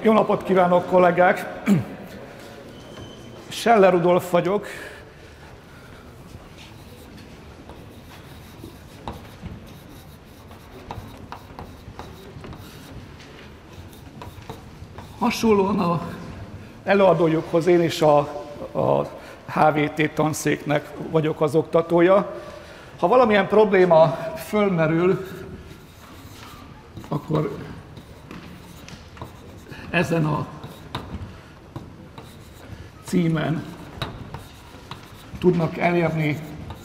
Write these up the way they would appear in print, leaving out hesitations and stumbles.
Jó napot kívánok, kollégák! Scheller Rudolf vagyok. Hasonlóan az előadójukhoz én is a HVT tanszéknek vagyok az oktatója. Ha valamilyen probléma fölmerül, akkor ezen a címen tudnak elérni,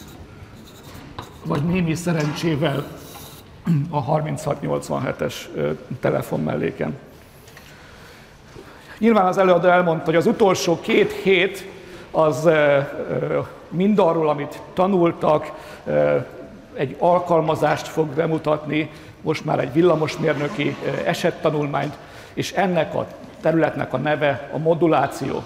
vagy némi szerencsével a 3687-es telefonmelléken. Nyilván az előadó elmondta, hogy az utolsó 2 hét az mindarról, amit tanultak, egy alkalmazást fog bemutatni, most már egy villamosmérnöki esettanulmányt, és ennek a területnek a neve a moduláció.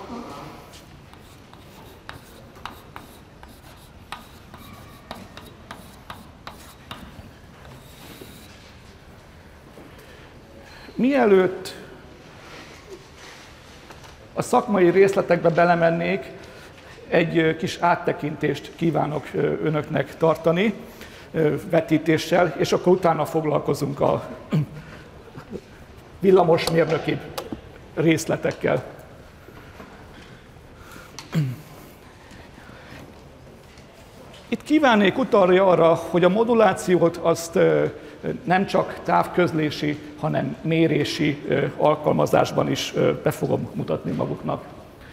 Mielőtt a szakmai részletekbe belemennék, egy kis áttekintést kívánok önöknek tartani vetítéssel, és akkor utána foglalkozunk a villamosmérnöki részletekkel. Itt kívánnék utalni arra, hogy a modulációt azt nem csak távközlési, hanem mérési alkalmazásban is be fogom mutatni maguknak.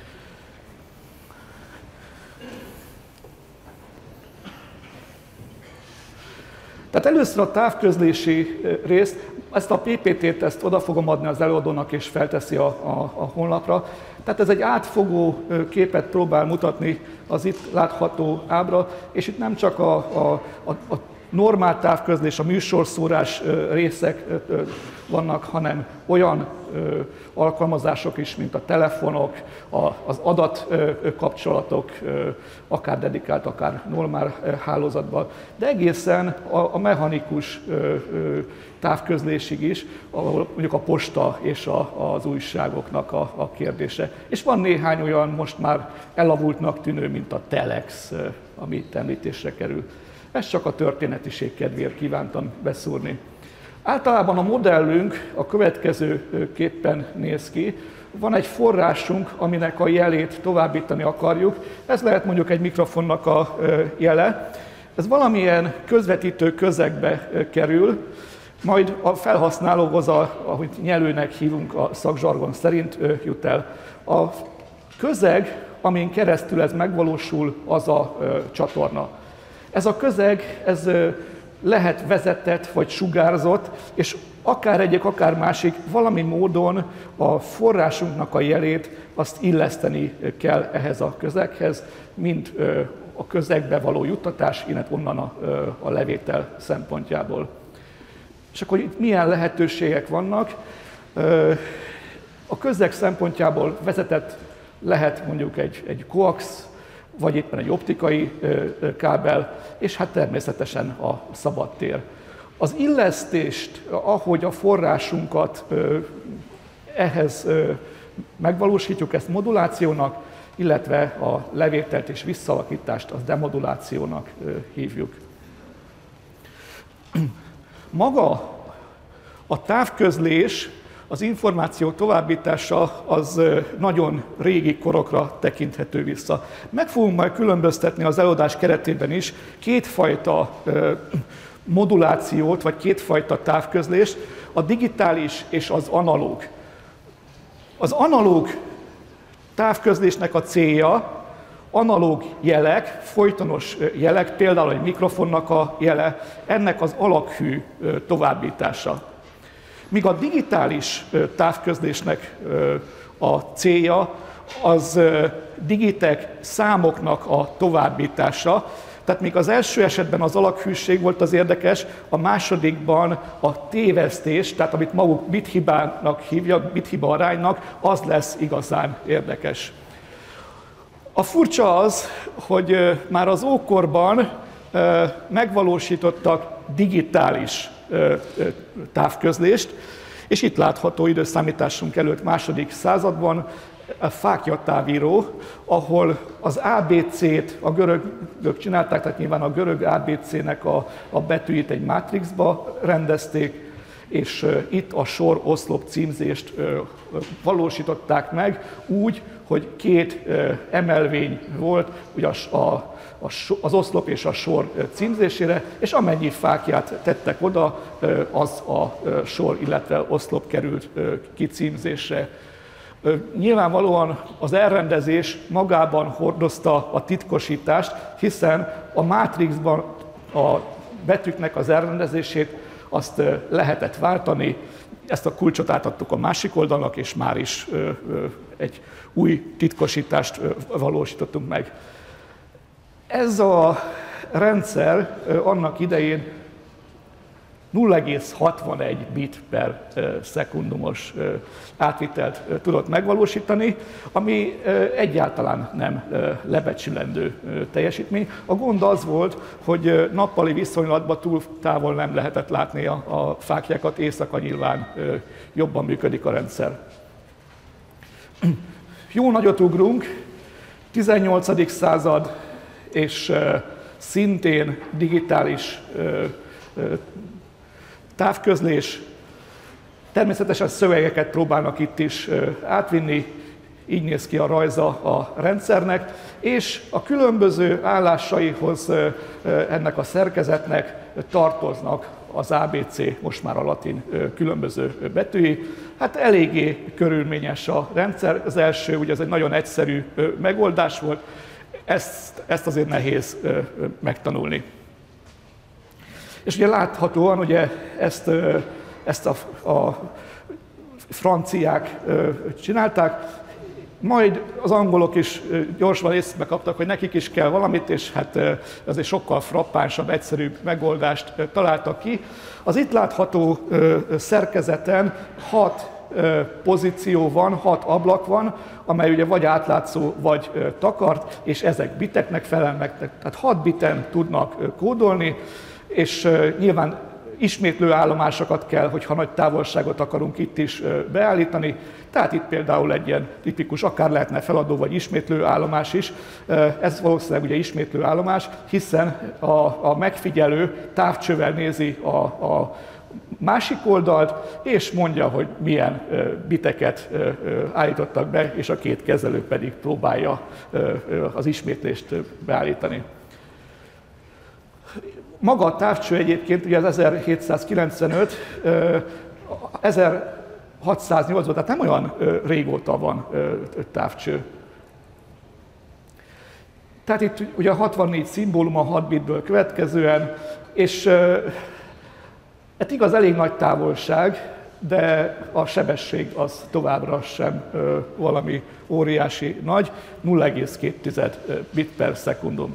Tehát először a távközlési részt, ezt a PPT-t ezt oda fogom adni az előadónak, és felteszi a honlapra. Tehát ez egy átfogó képet próbál mutatni az itt látható ábra, és itt nem csak a normál távközlés, a műsorszórás részek vannak, hanem olyan alkalmazások is, mint a telefonok, az adatkapcsolatok, akár dedikált, akár normál hálózatban, de egészen a mechanikus távközlésig is, ahol mondjuk a posta és az újságoknak a kérdése. És van néhány olyan most már elavultnak tűnő, mint a telex, ami itt említésre kerül. Ezt csak a történetiség kedvéért kívántam beszúrni. Általában a modellünk a következőképpen néz ki. Van egy forrásunk, aminek a jelét továbbítani akarjuk. Ez lehet mondjuk egy mikrofonnak a jele. Ez valamilyen közvetítő közegbe kerül, majd a felhasználóhoz, ahogy nyelőnek hívunk a szakzsargon szerint, jut el. A közeg, amin keresztül ez megvalósul, az a csatorna. Ez a közeg, ez lehet vezetett vagy sugárzott, és akár egyik, akár másik, valami módon a forrásunknak a jelét azt illeszteni kell ehhez a közeghez, mint a közegbe való juttatás, illetve onnan a levétel szempontjából. És akkor itt milyen lehetőségek vannak? A közeg szempontjából vezetett lehet mondjuk egy coax, vagy éppen egy optikai kábel, és hát természetesen a szabadtér. Az illesztést, ahogy a forrásunkat ehhez megvalósítjuk, ezt modulációnak, illetve a levételt és visszaalakítást az demodulációnak hívjuk. Maga a távközlés, az információ továbbítása az nagyon régi korokra tekinthető vissza. Meg fogunk majd különböztetni az előadás keretében is kétfajta modulációt, vagy kétfajta távközlést, a digitális és az analóg. Az analóg távközlésnek a célja analóg jelek, folytonos jelek, például egy mikrofonnak a jele, ennek az alakhű továbbítása. Míg a digitális távközlésnek a célja az digitek számoknak a továbbítása. Tehát még az első esetben az alakhűség volt az érdekes, a másodikban a tévesztés, tehát amit maguk bithibának hívják, bithiba aránynak, az lesz igazán érdekes. A furcsa az, hogy már az ókorban megvalósítottak digitális távközlést, És itt látható időszámításunk előtt második században a fáklyatávíró, ahol az ABC-t a görögök csinálták, tehát nyilván a görög ABC-nek a betűit egy mátrixba rendezték, és itt a sor-oszlop címzést valósították meg úgy, hogy két emelvény volt ugye az oszlop és a sor címzésére, és amennyi fáklyát tettek oda, az a sor, illetve oszlop került kicímzésre. Nyilvánvalóan az elrendezés magában hordozta a titkosítást, hiszen a mátrixban a betűknek az elrendezését azt lehetett váltani, ezt a kulcsot átadtuk a másik oldalnak, és már is egy új titkosítást valósítottunk meg. Ez a rendszer annak idején 0,61 bit per szekundumos átvitelt tudott megvalósítani, ami egyáltalán nem lebecsülendő teljesítmény. A gond az volt, hogy nappali viszonylatban túl távol nem lehetett látni a fáklyákat, éjszaka nyilván jobban működik a rendszer. Jó nagyot ugrunk, 18. század, és szintén digitális távközlés. Természetesen szövegeket próbálnak itt is átvinni, így néz ki a rajza a rendszernek, és a különböző állásaihoz ennek a szerkezetnek tartoznak az ABC, most már a latin különböző betűi. Hát eléggé körülményes a rendszer. Az első, ugye ez egy nagyon egyszerű megoldás volt, ezt azért nehéz megtanulni. És ugye láthatóan ugye ezt a franciák csinálták, majd az angolok is gyorsan észbe kaptak, hogy nekik is kell valamit, és hát ez egy sokkal frappánsabb, egyszerűbb megoldást találtak ki. Az itt látható szerkezeten 6 pozíció van, 6 ablak van, amely ugye vagy átlátszó, vagy takart, és ezek biteknek felelnek, tehát 6 biten tudnak kódolni, és nyilván ismétlő állomásokat kell, hogyha nagy távolságot akarunk itt is beállítani. Tehát itt például egy ilyen tipikus, akár lehetne feladó vagy ismétlő állomás is. Ez valószínűleg ugye ismétlő állomás, hiszen a megfigyelő távcsővel nézi a másik oldalt, és mondja, hogy milyen biteket állítottak be, és a két kezelő pedig próbálja az ismétlést beállítani. Maga a távcső egyébként, ugye az 1795, 1608-ban, tehát nem olyan régóta van távcső. Tehát itt ugye 64 szimbólum a 6 bitből következően, és hát igaz, elég nagy távolság, de a sebesség az továbbra sem valami óriási nagy, 0,2 bit per szekundum.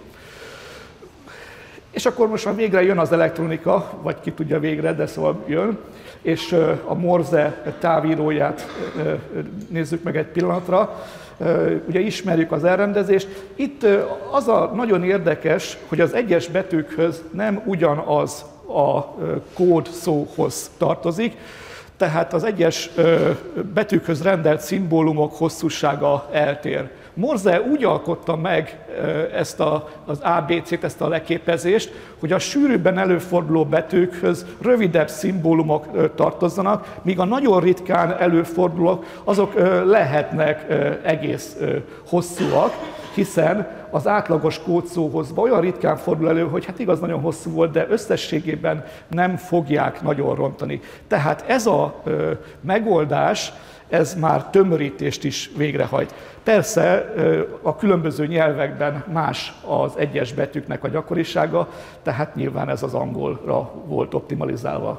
És akkor most már végre jön az elektronika, vagy ki tudja végre, de szóval jön, és a Morse távíróját nézzük meg egy pillanatra. Ugye ismerjük az elrendezést. Itt az a nagyon érdekes, hogy az egyes betűkhöz nem ugyanaz a kódszóhoz tartozik, tehát az egyes betűkhöz rendelt szimbólumok hosszúsága eltér. Morse úgy alkotta meg ezt az ABC-t, ezt a leképezést, hogy a sűrűbben előforduló betűkhöz rövidebb szimbólumok tartozzanak, míg a nagyon ritkán előfordulók, azok lehetnek egész hosszúak, hiszen az átlagos kódszóhoz olyan ritkán fordul elő, hogy hát igaz, nagyon hosszú volt, de összességében nem fogják nagyon rontani. Tehát ez a megoldás, ez már tömörítést is végrehajt. Persze a különböző nyelvekben más az egyes betűknek a gyakorisága, tehát nyilván ez az angolra volt optimalizálva.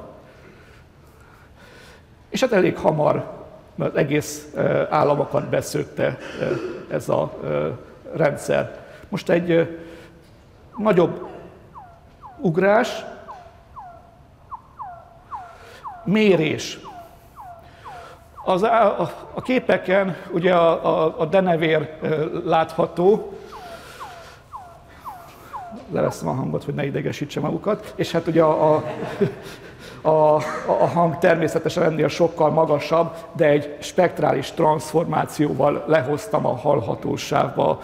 És hát elég hamar az egész államokat beszőtte ez a rendszer. Most egy nagyobb ugrás, mérés. A képeken ugye a denevér látható, leveszem a hangot, hogy ne idegesítse magukat, és hát ugye A hang természetesen ennél sokkal magasabb, de egy spektrális transformációval lehoztam a hallhatóságba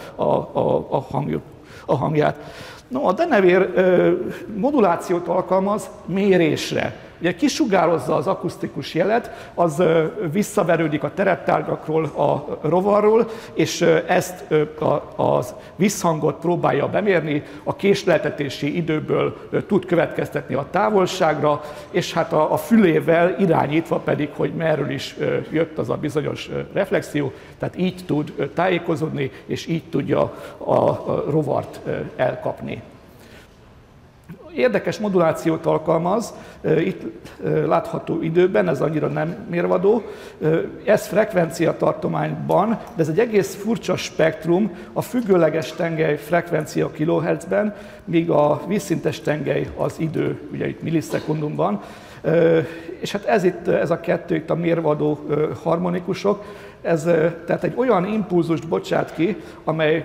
a hangját. No, a denevér modulációt alkalmaz mérésre. Ugye kisugározza az akusztikus jelet, az visszaverődik a tereptárgyakról, a rovarról, és ezt az visszhangot próbálja bemérni, a késleltetési időből tud következtetni a távolságra, és hát a fülével irányítva pedig, hogy merről is jött az a bizonyos reflexió, tehát így tud tájékozódni, és így tudja a rovart elkapni. Érdekes modulációt alkalmaz, itt látható időben, ez annyira nem mérvadó, ez frekvenciatartományban, de ez egy egész furcsa spektrum, a függőleges tengely frekvencia kilohertzben, míg a vízszintes tengely az idő, ugye itt millisekundumban, és hát ez a kettő itt a mérvadó harmonikusok, ez tehát egy olyan impulzust bocsát ki, amely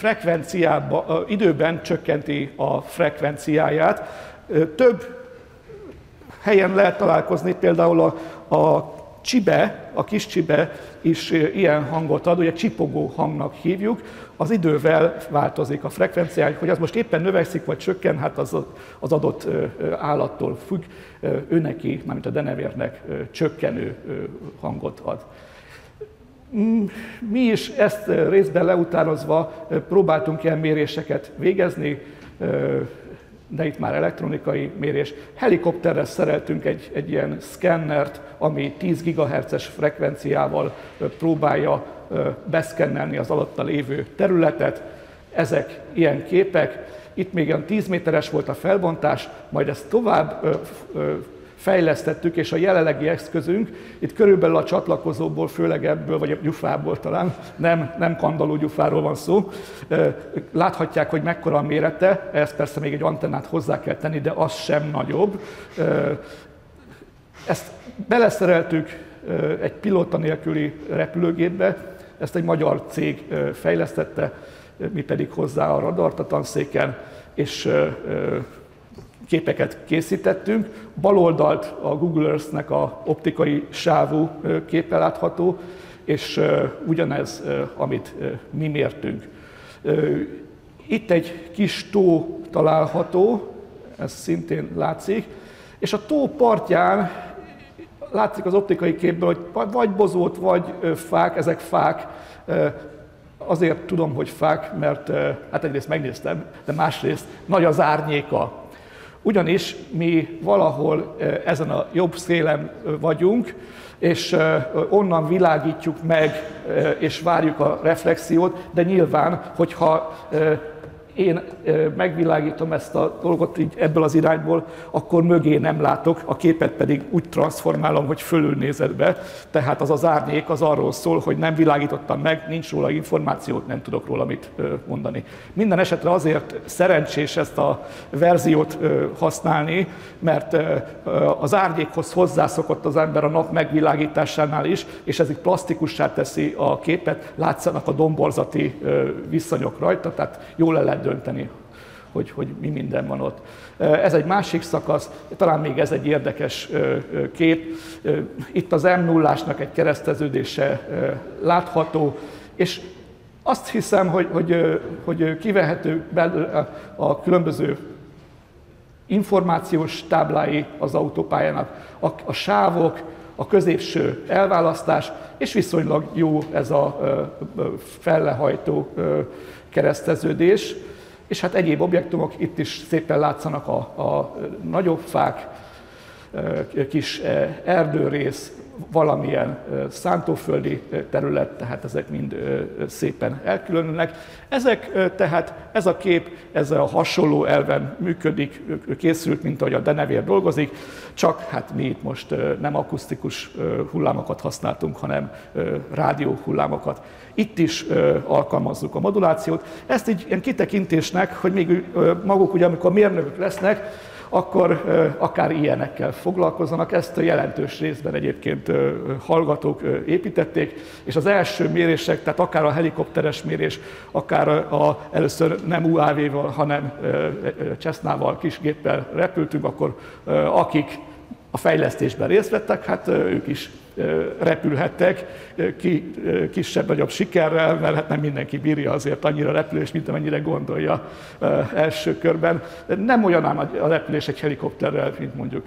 időben csökkenti a frekvenciáját. Több helyen lehet találkozni, például a csibe, a kis csibe is ilyen hangot ad, ugye csipogó hangnak hívjuk, az idővel változik a frekvenciája, hogy az most éppen növekszik vagy csökken, hát az adott állattól függ, őneki, mármint a denevérnek csökkenő hangot ad. Mi is ezt részben leutánozva próbáltunk ilyen méréseket végezni, de itt már elektronikai mérés. Helikopterre szereltünk egy ilyen szkennert, ami 10 GHz-es frekvenciával próbálja beszkennelni az alatta lévő területet. Ezek ilyen képek. Itt még olyan 10 méteres volt a felbontás, majd ezt tovább fejlesztettük, és a jelenlegi eszközünk, itt körülbelül a csatlakozóból, főleg ebből, vagy a gyufából talán, nem kandalló gyufáról van szó. Láthatják, hogy mekkora a mérete, ehhez persze még egy antennát hozzá kell tenni, de az sem nagyobb. Ezt beleszereltük egy pilóta nélküli repülőgépbe, ezt egy magyar cég fejlesztette, mi pedig hozzá a radart a tanszéken, és képeket készítettünk. Bal oldalt a Google Earth-nek a optikai sávú képe látható, és ugyanez, amit mi mértünk. Itt egy kis tó található, ez szintén látszik, és a tó partján látszik az optikai képből, hogy vagy bozót, vagy fák, ezek fák. Azért tudom, hogy fák, mert hát egyrészt megnéztem, de másrészt nagy az árnyéka. Ugyanis mi valahol ezen a jobb szélen vagyunk, és onnan világítjuk meg, és várjuk a reflexiót, de nyilván, hogyha én megvilágítom ezt a dolgot így ebből az irányból, akkor mögé nem látok, a képet pedig úgy transformálom, hogy fölül nézett be. Tehát az árnyék az arról szól, hogy nem világítottam meg, nincs róla információ, nem tudok róla mit mondani. Minden esetre azért szerencsés ezt a verziót használni, mert az árnyékhoz hozzászokott az ember a nap megvilágításánál is, és ez így plastikussá teszi a képet, látszanak a domborzati viszonyok rajta, tehát jól le lehet dönteni, hogy mi minden van ott. Ez egy másik szakasz, talán még ez egy érdekes kép. Itt az M0-ásnak egy kereszteződése látható, és azt hiszem, hogy kivehető belőle a különböző információs táblái az autópályának, a sávok, a középső elválasztás, és viszonylag jó ez a fellehajtó kereszteződés, és hát egyéb objektumok itt is szépen látszanak a nagyobb fák, kis erdőrész, valamilyen szántóföldi terület, tehát ezek mind szépen elkülönülnek. Tehát ez a kép, ez a hasonló elven működik, készült, mint ahogy a denevér dolgozik, csak hát mi itt most nem akusztikus hullámokat használtunk, hanem rádió hullámokat. Itt is alkalmazzuk a modulációt. Ezt így ilyen kitekintésnek, hogy még maguk ugye, amikor mérnökök lesznek, akkor akár ilyenekkel foglalkozzanak. Ezt a jelentős részben egyébként hallgatók építették, és az első mérések, tehát akár a helikopteres mérés, akár először nem UAV-val, hanem Cessnával, kisgéppel repültünk, akkor akik a fejlesztésben részt vettek, hát ők is repülhettek kisebb-nagyobb sikerrel, mert hát nem mindenki bírja azért annyira repülés, mint amennyire gondolja első körben. Nem olyan ám a repülés egy helikopterrel, mint mondjuk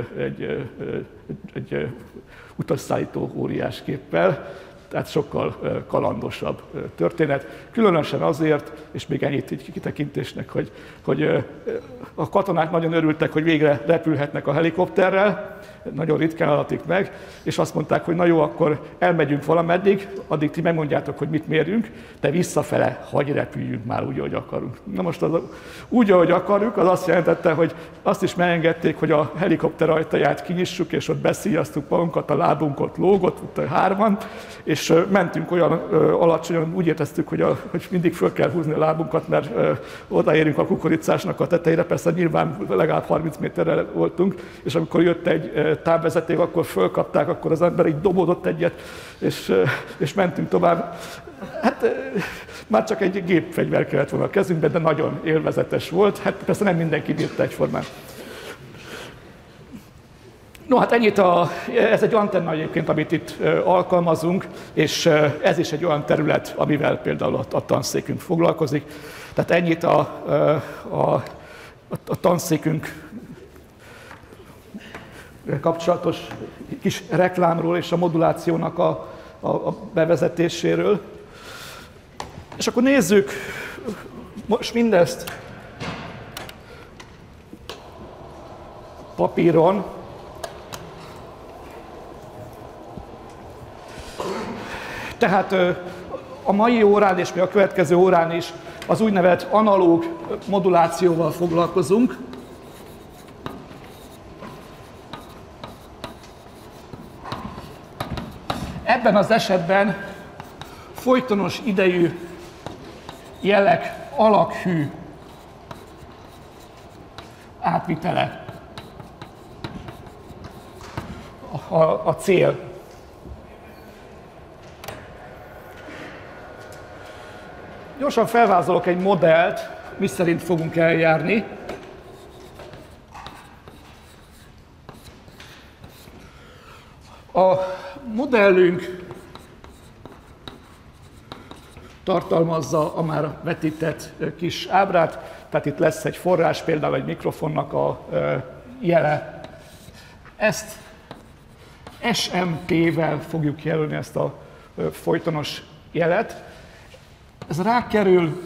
egy utasszállító óriásképpel, tehát sokkal kalandosabb történet. Különösen azért, és még ennyit így kitekintésnek, hogy a katonák nagyon örültek, hogy végre repülhetnek a helikopterrel, nagyon ritkán adatik meg, és azt mondták, hogy na jó, akkor elmegyünk valameddig, addig ti megmondjátok, hogy mit mérjünk, de visszafele hagyj repüljünk már úgy, ahogy akarunk. Na most az úgy, ahogy akarjuk, az azt jelentette, hogy azt is megengedték, hogy a helikopter ajtaját kinyissuk, és ott beszíjaztuk magunkat, a lábunk ott lógott, ott hárman, és mentünk olyan alacsonyan, úgy éreztük, hogy mindig föl kell húzni a lábunkat, mert odaérünk a kukoricásnak a tetejére, persze nyilván legalább 30 méterre voltunk, és amikor jött egy távvezeték, akkor fölkapták, akkor az ember így dobódott egyet, és mentünk tovább. Hát már csak egy gépfegyver kellett volna a kezünkben, de nagyon élvezetes volt. Hát persze nem mindenki bírta egyformán. No, hát ennyit ez egy antenna egyébként, amit itt alkalmazunk, és ez is egy olyan terület, amivel például a tanszékünk foglalkozik. Tehát ennyit a tanszékünk kapcsolatos kis reklámról és a modulációnak a bevezetéséről. És akkor nézzük most mindezt papíron. Tehát a mai órán és még a következő órán is az úgynevezett analóg modulációval foglalkozunk. Ebben az esetben folytonos idejű jelek alakhű átvitele a cél. Gyorsan felvázolok egy modellt, miszerint fogunk eljárni. A modellünk tartalmazza a már vetített kis ábrát, tehát itt lesz egy forrás, például egy mikrofonnak a jele. Ezt SMT-vel fogjuk jelölni, ezt a folytonos jelet. Ez rákerül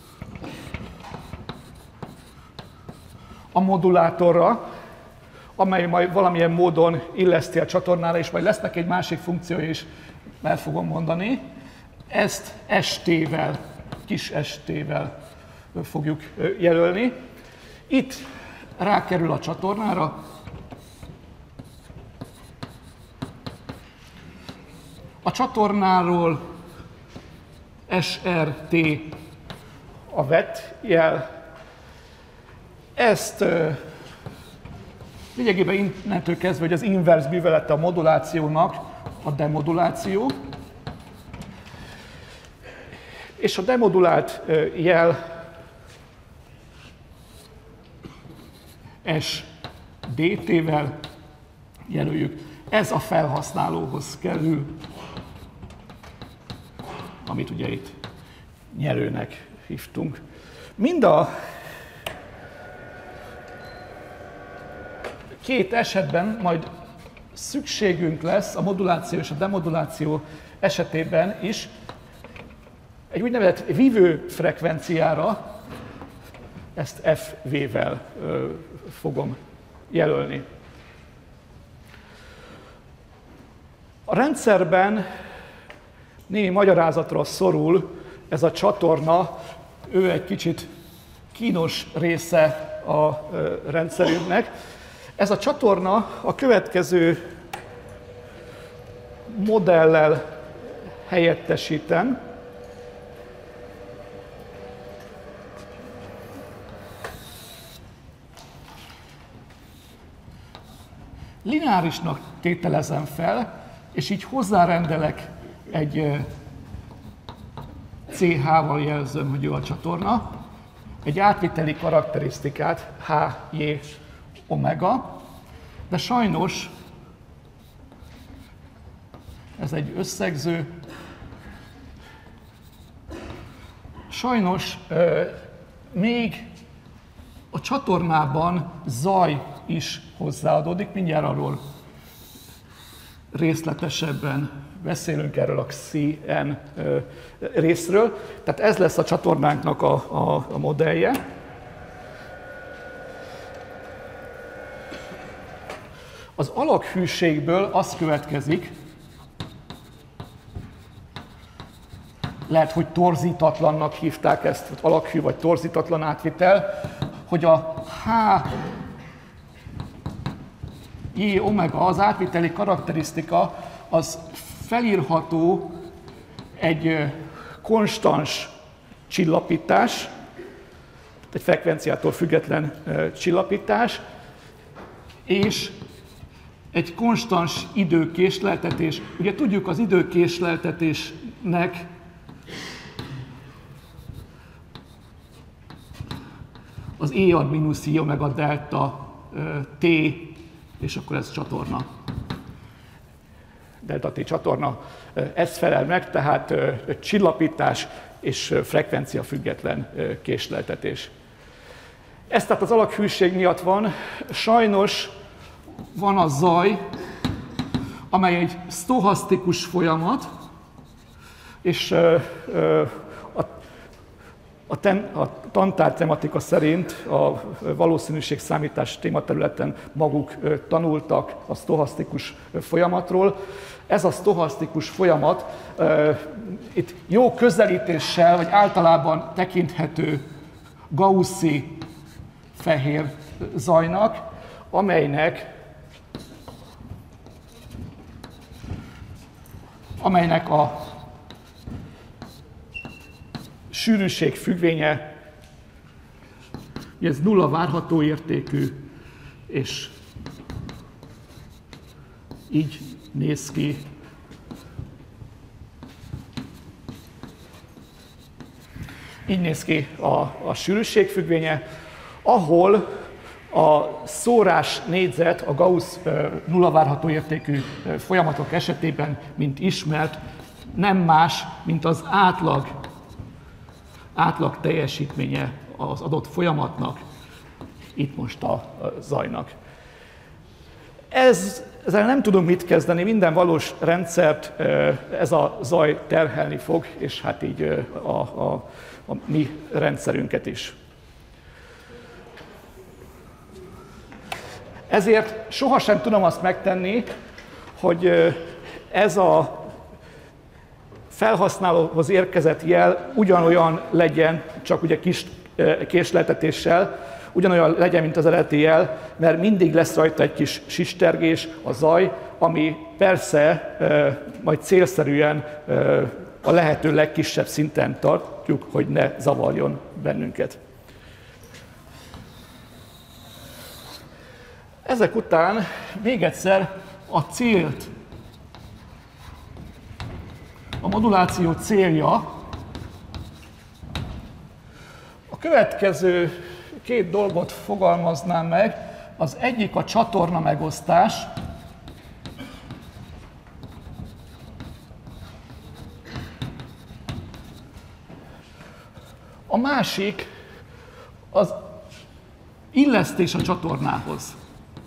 a modulátorra, amely majd valamilyen módon illeszti a csatornára, és majd lesznek egy másik funkció is, el fogom mondani. Ezt ST-vel, kis ST-vel fogjuk jelölni. Itt rákerül a csatornára. A csatornáról SRT a vett jel. Ezt lényegében innentől kezdve, hogy az inverse művelete a modulációnak a demoduláció. És a demodulált jel SDT-vel jelöljük. Ez a felhasználóhoz kerül, amit ugye itt nyerőnek hívtunk. Mind a két esetben majd szükségünk lesz a moduláció és a demoduláció esetében is egy úgynevezett vívő frekvenciára, ezt FV-vel fogom jelölni. A rendszerben némi magyarázatra szorul ez a csatorna, ő egy kicsit kínos része a rendszerünknek. Ez a csatorna a következő modellel helyettesítem. Lineárisnak tételezem fel, és így hozzárendelek egy CH-val jelzöm, hogy ő a csatorna, egy átviteli karakterisztikát HJ omega, de sajnos ez egy összegző. Sajnos még a csatornában zaj is hozzáadódik, mindjárt arról részletesebben beszélünk, erről a CN részről. Tehát ez lesz a csatornánknak a modellje. Az alakhűségből az következik, lehet, hogy torzítatlannak hívták ezt, vagy alakhű vagy torzítatlan átvitel, hogy a Hi omega, az átviteli karakterisztika, az felírható egy konstans csillapítás, egy frekvenciától független csillapítás, és egy konstans időkésleltetés. Ugye tudjuk, az időkésleltetésnek az E-ad mínusz I omega delta T, és akkor ez csatorna. Delta T csatorna. Ez felel meg, tehát csillapítás és frekvencia független késleltetés. Ez tehát az alakhűség miatt van. Sajnos van a zaj, amely egy sztochasztikus folyamat, és a tantár tematika szerint a valószínűségszámítás tématerületen maguk tanultak a sztochasztikus folyamatról. Ez a sztochasztikus folyamat itt jó közelítéssel, vagy általában tekinthető gaussi fehér zajnak, amelynek a sűrűség függvénye, ez nulla várható értékű, és így néz ki. Így néz ki a sűrűség függvénye, ahol a szórás négyzet a Gauss nulla várható értékű folyamatok esetében, mint ismert, nem más, mint az átlag teljesítménye az adott folyamatnak, itt most a zajnak. Ezzel nem tudunk mit kezdeni, minden valós rendszert ez a zaj terhelni fog, és hát így a mi rendszerünket is. Ezért sohasem tudom azt megtenni, hogy ez a felhasználóhoz érkezett jel ugyanolyan legyen, csak ugye kis késleltetéssel, ugyanolyan legyen, mint az eredeti jel, mert mindig lesz rajta egy kis sistergés, a zaj, ami persze majd célszerűen a lehető legkisebb szinten tartjuk, hogy ne zavarjon bennünket. Ezek után még egyszer a célt, a moduláció célja. A következő két dolgot fogalmaznám meg. Az egyik a csatorna megosztás. A másik az illesztés a csatornához.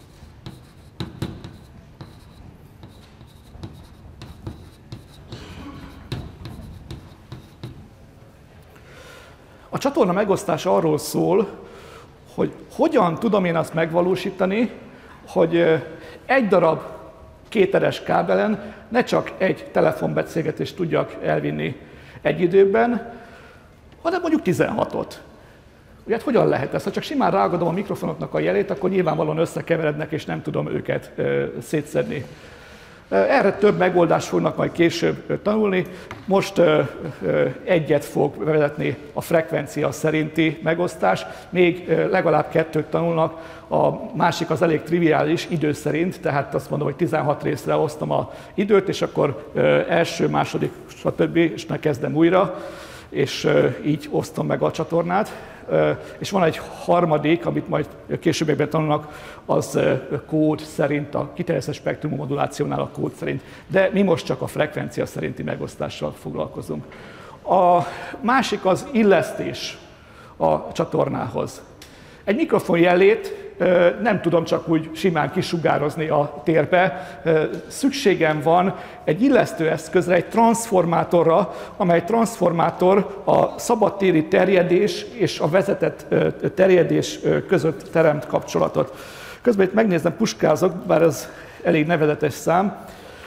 A csatorna megosztás arról szól, hogy hogyan tudom én azt megvalósítani, hogy egy darab kéteres kábelen ne csak egy telefonbeszélgetést tudjak elvinni egy időben, hanem mondjuk 16-ot. Ugye hát hogyan lehet ez? Ha csak simán ráagadom a mikrofonoknak a jelét, akkor nyilvánvalóan összekeverednek, és nem tudom őket szétszedni. Erre több megoldást fognak majd később tanulni. Most egyet fog bevezetni a frekvencia szerinti megosztás, még legalább kettőt tanulnak, a másik az elég triviális idő szerint, tehát azt mondom, hogy 16 részre osztom az időt, és akkor első, második, stb. És megkezdem újra. és így osztom meg a csatornát. És van egy harmadik, amit majd későbbiekben tanulnak, az kód szerint, a kiterjesztett spektrumú modulációnál a kód szerint. De mi most csak a frekvencia szerinti megosztással foglalkozunk. A másik az illesztés a csatornához. Egy mikrofon jelét nem tudom csak úgy simán kisugározni a térbe. Szükségem van egy illesztőeszközre, egy transformátorra, amely transformátor a szabadtéri terjedés és a vezetett terjedés között teremt kapcsolatot. Közben itt megnézem, puskázok, bár ez elég nevezetes szám.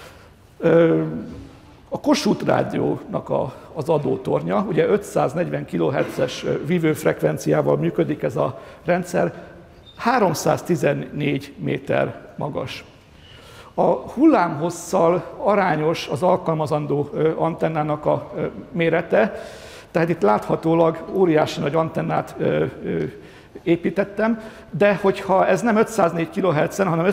A Kossuth rádiónak az adótornya, ugye 540 kHz-es vívőfrekvenciával működik ez a rendszer, 314 méter magas. A hullámhosszal arányos az alkalmazandó antennának a mérete, tehát itt láthatólag óriási nagy antennát építettem, de hogyha ez nem 504 kHz-en, hanem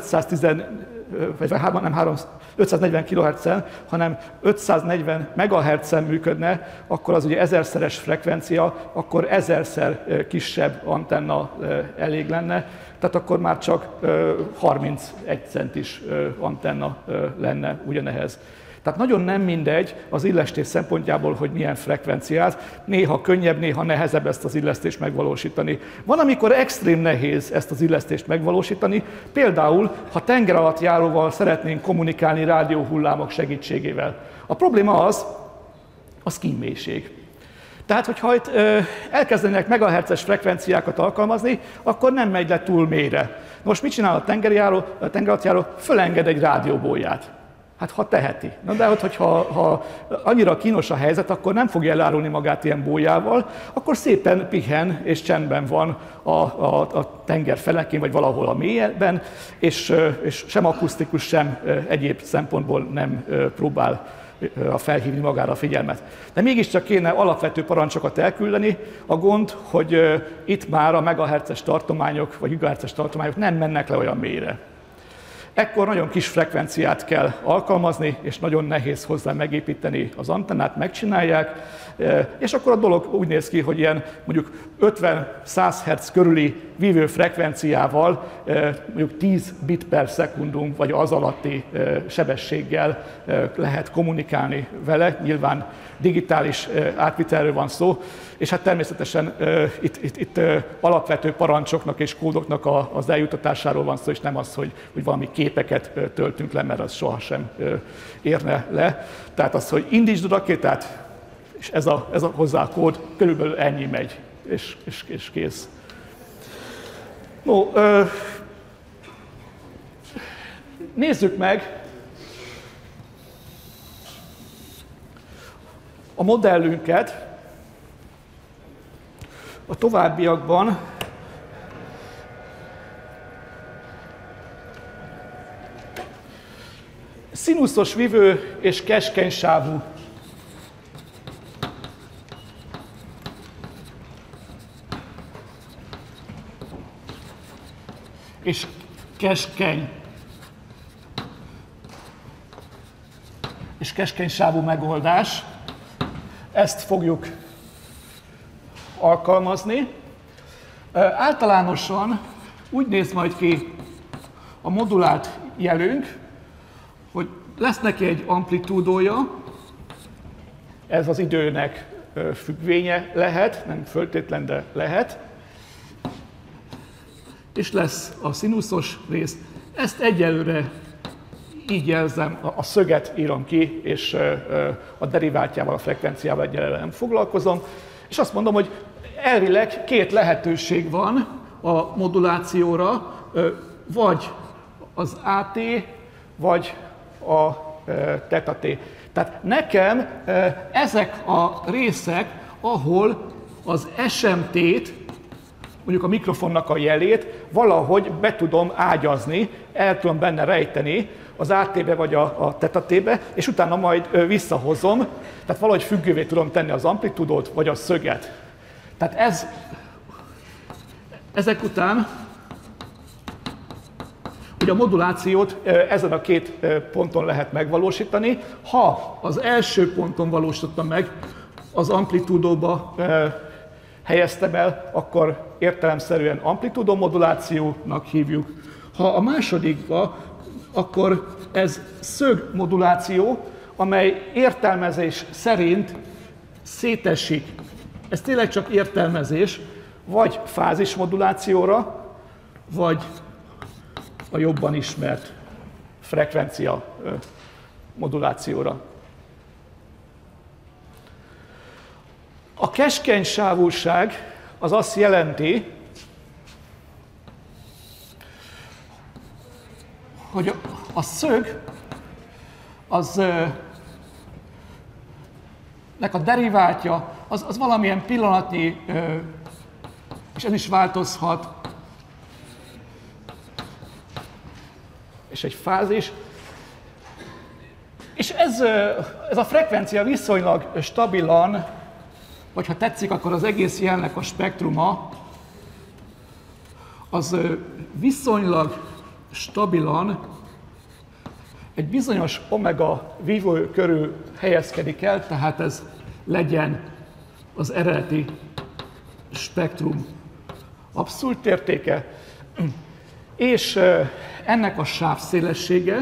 540 kHz-en, hanem 540 MHz-en működne, akkor az ugye 1000-szeres frekvencia, akkor 1000-szer kisebb antenna elég lenne, tehát akkor már csak 31 centis antenna lenne ugyanehhez. Tehát nagyon nem mindegy az illesztés szempontjából, hogy milyen frekvenciát, néha könnyebb, néha nehezebb ezt az illesztést megvalósítani. Van, amikor extrém nehéz ezt az illesztést megvalósítani, például, ha tengeralattjáróval szeretnénk kommunikálni rádióhullámok segítségével. A probléma az kínmélység. Tehát, hogyha itt elkezdenek megahertzes frekvenciákat alkalmazni, akkor nem megy le túl mélyre. Most mit csinál a tengeralattjáró? Fölenged egy rádióbóját. Hát ha teheti. Na de hogyha annyira kínos a helyzet, akkor nem fogja elárulni magát ilyen bójával, akkor szépen pihen és csendben van a tenger felekén, vagy valahol a mélyben, és sem akusztikus, sem egyéb szempontból nem próbál felhívni magára a figyelmet. De mégiscsak kéne alapvető parancsokat elküldeni. A gond, hogy itt már a megahertzes tartományok, vagy gigahertzes tartományok nem mennek le olyan mélyre. Ekkor nagyon kis frekvenciát kell alkalmazni, és nagyon nehéz hozzá megépíteni az antennát, megcsinálják, és akkor a dolog úgy néz ki, hogy ilyen mondjuk 50-100 Hz körüli vívő frekvenciával, mondjuk 10 bit per szekundum, vagy az alatti sebességgel lehet kommunikálni vele, nyilván digitális átvitelről van szó, és hát természetesen itt alapvető parancsoknak és kódoknak az eljutatásáról van szó, és nem az, hogy valami képeket töltünk le, mert az sohasem érne le. Tehát az, hogy indítsd a rakétát, és ez a hozzá a kód, körülbelül ennyi megy, és kész. No, nézzük meg a modellünket. A továbbiakban szinuszos vívő és keskeny sávú és keskeny sávú megoldás. Ezt fogjuk alkalmazni. Általánosan úgy néz majd ki a modulált jelünk, hogy lesz neki egy amplitúdója, ez az időnek függvénye lehet, nem föltétlen, de lehet, és lesz a szinuszos rész. Ezt egyelőre így jelzem, a szöget írom ki, és a deriváltjával, a frekvenciával egyelőre nem foglalkozom, és azt mondom, hogy elvileg két lehetőség van a modulációra, vagy az AT, vagy a θT. Tehát nekem ezek a részek, ahol az SMT-t, mondjuk a mikrofonnak a jelét valahogy be tudom ágyazni, el tudom benne rejteni az AT-be vagy a θT-be, és utána majd visszahozom, tehát valahogy függővé tudom tenni az amplitúdót vagy a szöget. Tehát ezek után, hogy a modulációt ezen a két ponton lehet megvalósítani. Ha az első ponton valósítottam meg, az amplitúdóba helyeztem el, akkor értelemszerűen amplitúdomodulációnak hívjuk. Ha a másodikba, akkor ez szögmoduláció, amely értelmezés szerint szétesik. Ez tényleg csak értelmezés, vagy fázismodulációra, vagy a jobban ismert frekvencia modulációra. A keskeny sávúság az azt jelenti, hogy a szög nek a deriváltja az valamilyen pillanatnyi, és ez is változhat, és egy fázis. És ez a frekvencia viszonylag stabilan, vagy ha tetszik, akkor az egész jelnek a spektruma, az viszonylag stabilan egy bizonyos omega vívő körül helyezkedik el, tehát ez legyen az eredeti spektrum abszolút értéke, és ennek a sávszélessége,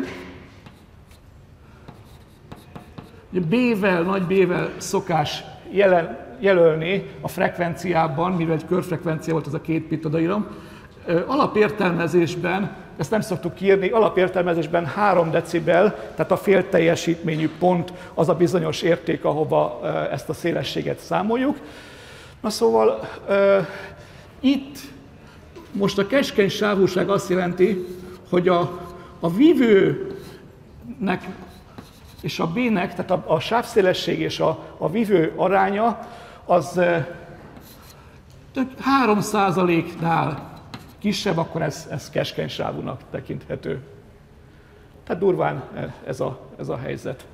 B-vel, nagy B-vel szokás jelölni a frekvenciában, mivel egy körfrekvencia volt, az a 2 bit odaírom. Alapértelmezésben, ezt nem szoktuk írni, alapértelmezésben 3 decibel, tehát a fél teljesítményű pont az a bizonyos érték, ahova ezt a szélességet számoljuk. Na szóval itt most a keskeny sávúság azt jelenti, hogy a vívőnek és a B-nek, tehát a sávszélesség és a vívő aránya az 3%-nál kisebb, akkor ez keskeny sávúnak tekinthető. Tehát durván ez a helyzet.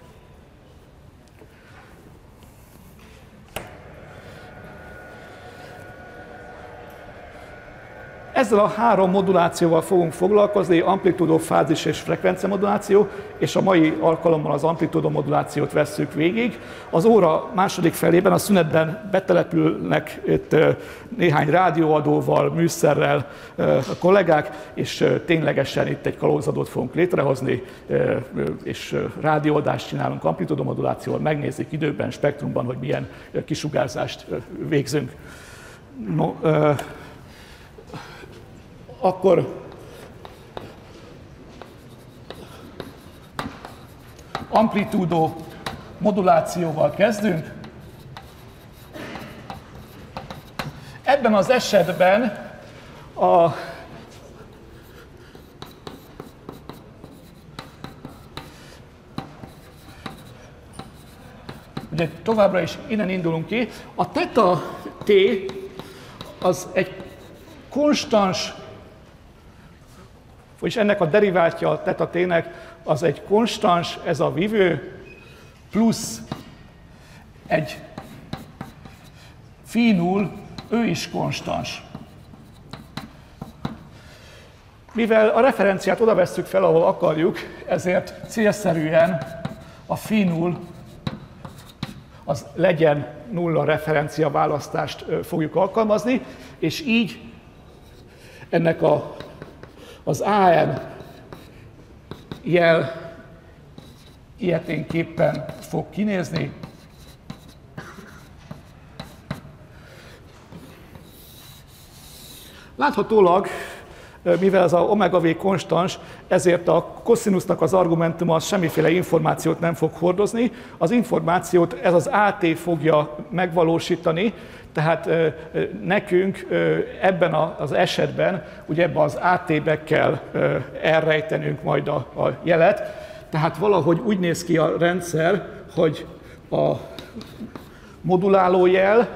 Ezzel a 3 modulációval fogunk foglalkozni, amplitúdó, fázis és frekvencia moduláció, és a mai alkalommal az amplitúdó modulációt vesszük végig. Az óra második felében, a szünetben betelepülnek itt néhány rádióadóval, műszerrel a kollégák, és ténylegesen itt egy kalózadót fogunk létrehozni, és rádióadást csinálunk amplitúdó modulációval, megnézik időben, spektrumban, hogy milyen kisugárzást végzünk. No, akkor amplitúdó modulációval kezdünk. Ebben az esetben ugye továbbra is innen indulunk ki. A θ t az egy konstans, vagyis ennek a deriváltja a θ t-nek az egy konstans, ez a vívő, plusz egy φ0, ő is konstans. Mivel a referenciát oda vesszük fel, ahol akarjuk, ezért célszerűen a φ0 az legyen nulla referencia választást fogjuk alkalmazni, és így ennek az AM jel ilyeténképpen fog kinézni. Láthatólag, mivel ez a omega v konstans, ezért a koszinusznak az argumentuma az semmiféle információt nem fog hordozni. Az információt ez az AT fogja megvalósítani, tehát nekünk ebben az esetben, ugye ebben az AT-be kell elrejtenünk majd a jelet, tehát valahogy úgy néz ki a rendszer, hogy a moduláló jelnél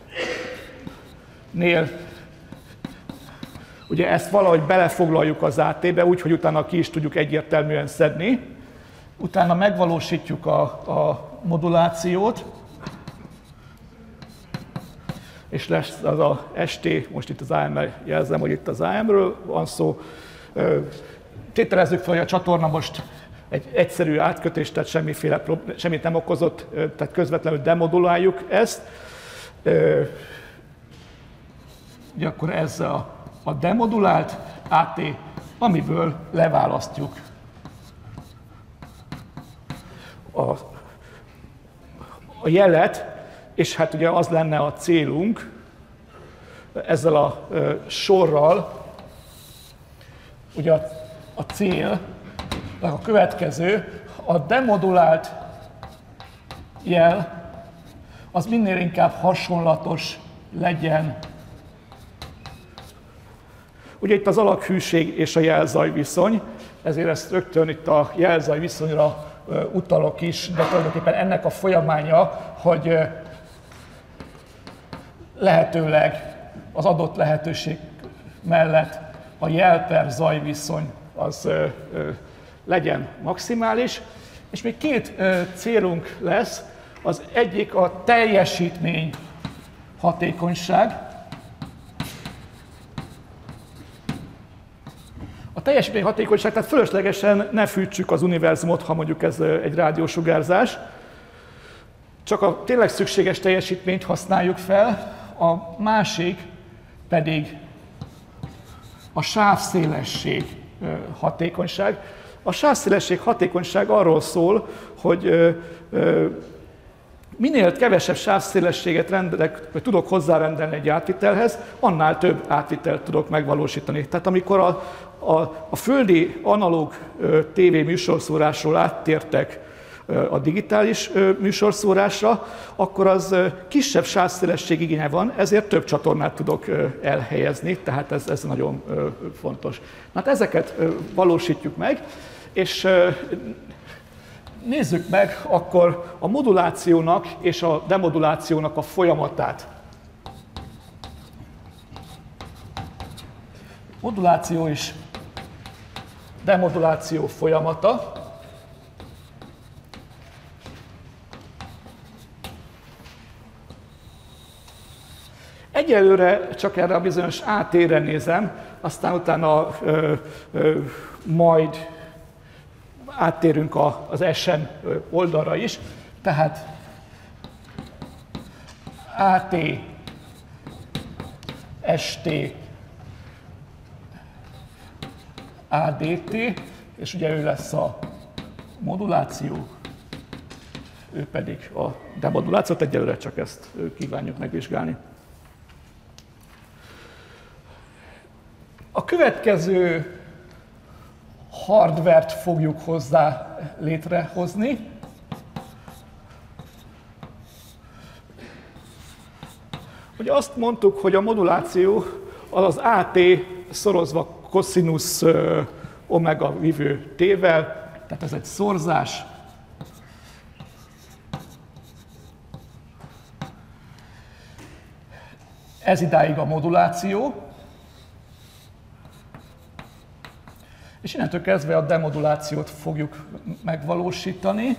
ugye ezt valahogy belefoglaljuk az AT-be, úgyhogy utána ki is tudjuk egyértelműen szedni. Utána megvalósítjuk a modulációt, és lesz az a ST, most itt az AM-mel jelzem, hogy itt az AM-ről van szó. Tételezzük fel, hogy a csatorna most egy egyszerű átkötés, tehát semmit nem okozott, tehát közvetlenül demoduláljuk ezt. Ugye akkor ez a demodulált AT, amiből leválasztjuk a jelet, és hát ugye az lenne a célunk ezzel a sorral, ugye a cél, a következő, a demodulált jel az minél inkább hasonlatos legyen. Ugye itt az alakhűség és a jelzaj viszony, ezért ezt rögtön itt a jelzaj viszonyra utalok is, de tulajdonképpen ennek a folyamánya, hogy lehetőleg az adott lehetőség mellett a jel per zaj viszony az legyen maximális, és még két célunk lesz, az egyik a teljesítmény hatékonyság. A teljesítmény hatékonyság, tehát fölöslegesen ne fűtsük az univerzumot, ha mondjuk ez egy rádiósugárzás, csak a tényleg szükséges teljesítményt használjuk fel, a másik pedig a sávszélesség hatékonyság. A sávszélesség hatékonyság arról szól, hogy minél kevesebb sávszélességet vagy tudok hozzárendelni egy átvitelhez, annál több átvitelt tudok megvalósítani. Tehát amikor a földi analóg TV műsorszórásról áttértek a digitális műsorszórásra, akkor az kisebb sávszélesség igénye van, ezért több csatornát tudok elhelyezni, tehát ez nagyon fontos. Hát ezeket valósítjuk meg, és nézzük meg akkor a modulációnak és a demodulációnak a folyamatát. Moduláció és demoduláció folyamata. Egyelőre csak erre a bizonyos AT-re nézem, aztán utána majd áttérünk az SM oldalra is. Tehát AT, ST, ADT, és ugye ő lesz a moduláció, ő pedig a demodulációt, egyelőre csak ezt kívánjuk megvizsgálni. A következő hardvert fogjuk hozzá létrehozni. Ugye azt mondtuk, hogy a moduláció az AT szorozva cosinus omega vívő t-vel, tehát ez egy szorzás. Ez idáig a moduláció. És innentől kezdve a demodulációt fogjuk megvalósítani.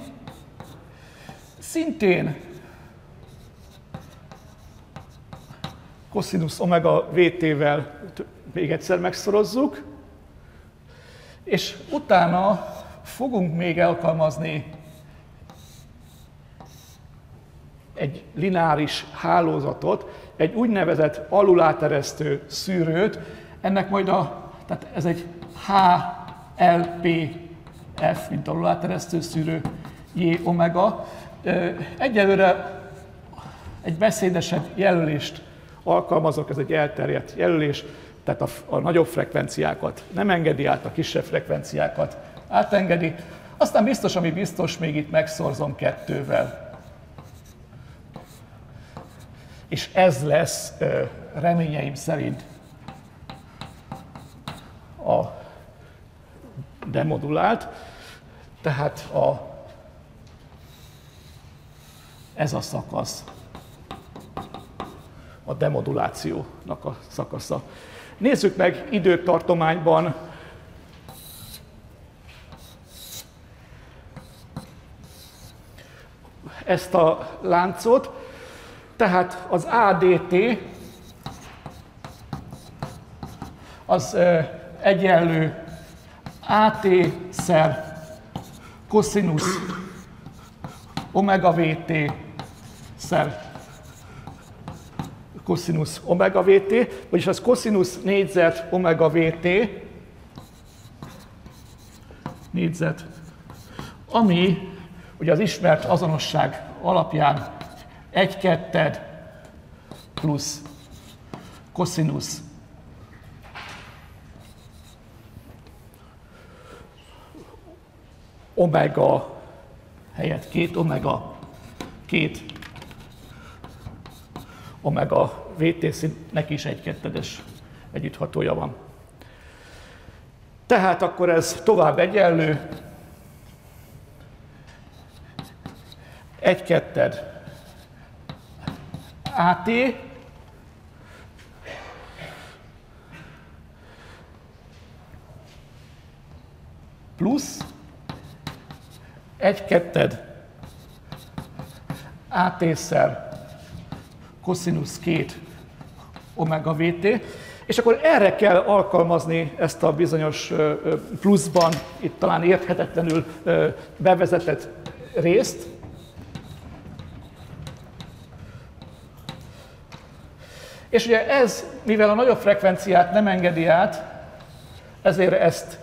Szintén cosinus omega vt-vel még egyszer megszorozzuk, és utána fogunk még alkalmazni egy lineáris hálózatot, egy úgynevezett aluláteresztő szűrőt, ennek majd tehát ez egy HLPF, mint aluláteresztő szűrő, J omega. Egyelőre egy beszédesebb jelölést alkalmazok, ez egy elterjedt jelölés, tehát a nagyobb frekvenciákat nem engedi át, a kisebb frekvenciákat átengedi. Aztán biztos, ami biztos, még itt megszorzom 2-vel. És ez lesz reményeim szerint a demodulált, tehát ez a szakasz a demodulációnak a szakasza. Nézzük meg időtartományban ezt a láncot, tehát az ADT az egyenlő AT szer koszinusz omega VT szer koszinusz omega VT, vagyis az koszinusz négyzet omega VT négyzet, ami ugye az ismert azonosság alapján 1/2 plusz koszinusz omega helyett 2 omega VT szintnek is 1/2-es együtthatója van. Tehát akkor ez tovább egyenlő 1/2 AT plusz 1/2 AT-szer koszinusz 2 omega VT, és akkor erre kell alkalmazni ezt a bizonyos pluszban, itt talán érthetetlenül bevezetett részt. És ugye ez, mivel a nagyobb frekvenciát nem engedi át, ezért ezt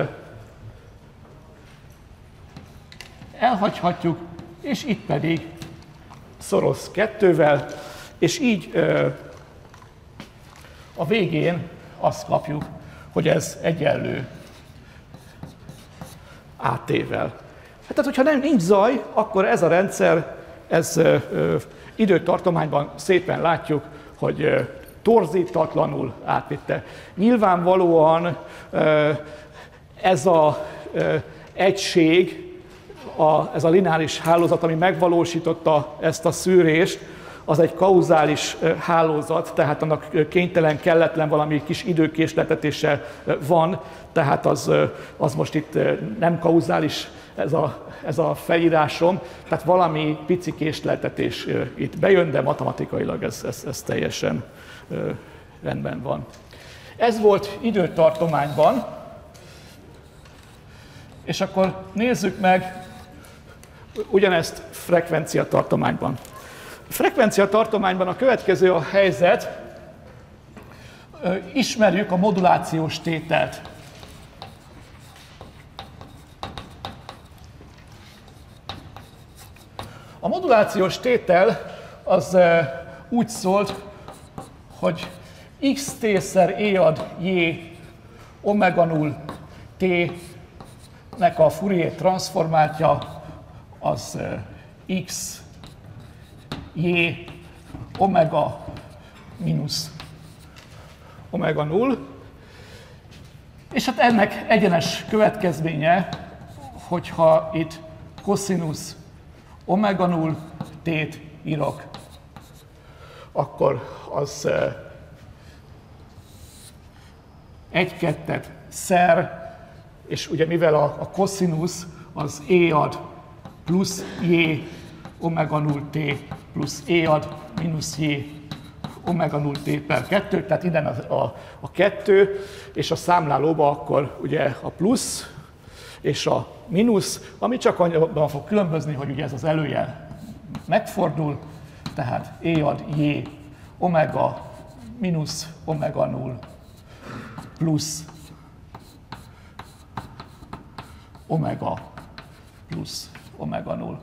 elhagyhatjuk, és itt pedig szoroz 2-vel, és így a végén azt kapjuk, hogy ez egyenlő AT-vel. Hát, tehát, hogyha nincs zaj, akkor ez a rendszer, ez időtartományban szépen látjuk, hogy torzítatlanul átvitte. Nyilvánvalóan ez az egység, ez a lineáris hálózat, ami megvalósította ezt a szűrést, az egy kauzális hálózat, tehát annak kénytelen, kelletlen valami kis időkésleltetése van, tehát az most itt nem kauzális ez a felírásom, tehát valami pici késleltetés itt bejön, de matematikailag ez teljesen rendben van. Ez volt időtartományban, és akkor nézzük meg ugyanezt frekvenciatartományban. Frekvenciatartományban a következő a helyzet, ismerjük a modulációs tételt. A modulációs tétel az úgy szólt, hogy xt-szer e ad j omega 0 t-nek a Fourier transformátja az x j omega mínusz omega 0, és hát ennek egyenes következménye, hogyha itt koszinusz omega 0 t-t írok, akkor az 1/2 szer, és ugye mivel a koszinusz az e ad plusz j omega 0 t plusz e ad mínusz j omega 0 t per 2, tehát innen a 2, és a számlálóba akkor ugye a plusz és a mínusz, ami csak annyiban fog különbözni, hogy ugye ez az előjel megfordul, tehát e ad j omega mínusz omega 0 plusz omega plusz omega 0.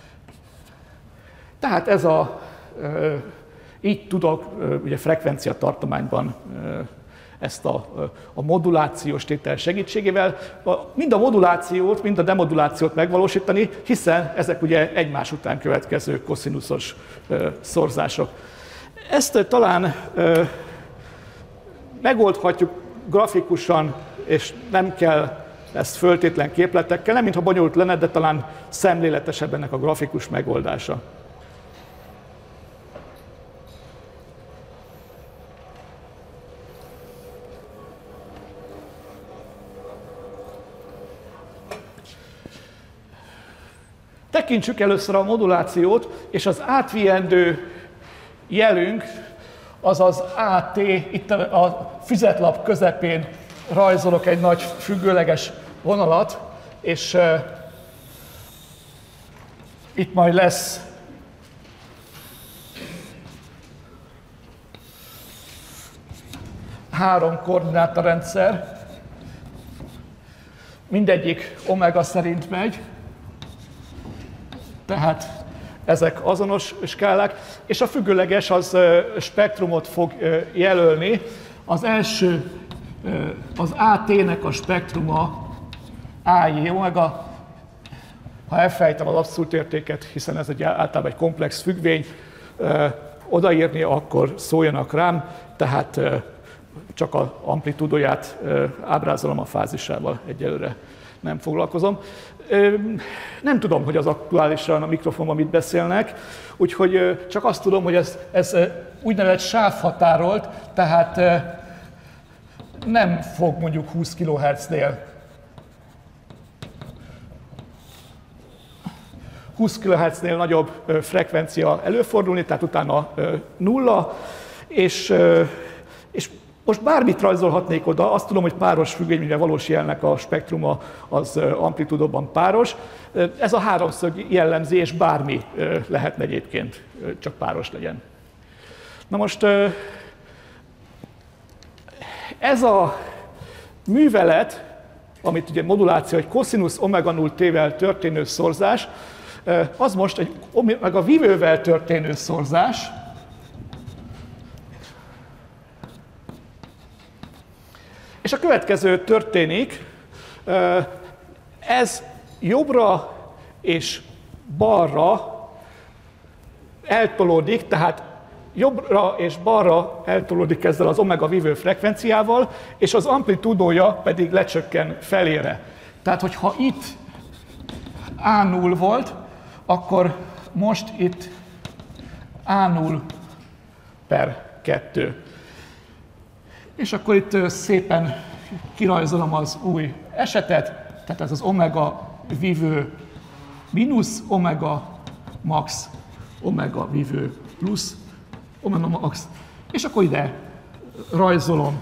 Tehát ez így tudok ugye frekvenciatartományban ezt a modulációs tétel segítségével mind a modulációt, mind a demodulációt megvalósítani, hiszen ezek ugye egymás után következő koszinuszos szorzások. Ezt talán megoldhatjuk grafikusan, és nem kell ezt föltétlen képletekkel, nem mintha bonyolult lenne, de talán szemléletesebb ennek a grafikus megoldása. Tekintsük először a modulációt, és az átviendő jelünk az az AT, itt a füzetlap közepén rajzolok egy nagy függőleges vonalat, és itt majd lesz három koordinátarendszer, mindegyik omega szerint megy, tehát ezek azonos skálák, és a függőleges az spektrumot fog jelölni. Az első, az AT-nek a spektruma AJ omega, ha elfejtem az abszolút értéket, hiszen ez általában egy komplex függvény, odaírni, akkor szóljanak rám, tehát csak az amplitúdóját ábrázolom a fázisával, egyelőre nem foglalkozom. Nem tudom, hogy az aktuálisan a mikrofonban mit beszélnek, úgyhogy csak azt tudom, hogy ez úgynevezett sávhatárolt, tehát nem fog mondjuk 20 kHz-nél 20 kHz-nél nagyobb frekvencia előfordulni, tehát utána nulla, és most bármit rajzolhatnék oda, azt tudom, hogy páros függvény, mire valós jelnek a spektruma az amplitúdóban páros. Ez a háromszög jellemzi, és bármi lehetne egyébként, csak páros legyen. Na most ez a művelet, amit ugye moduláció, egy cosinus omega 0 t-vel történő szorzás, az most egy omega vívővel történő szorzás, és a következő történik, ez jobbra és balra eltolódik, tehát jobbra és balra eltolódik ezzel az omega vívő frekvenciával, és az amplitúdója pedig lecsökken felére. Tehát, hogyha itt A0 volt, akkor most itt A0 per 2. És akkor itt szépen kirajzolom az új esetet, tehát ez az omega vívő mínusz, omega max, omega vívő plusz, omega max, és akkor ide rajzolom,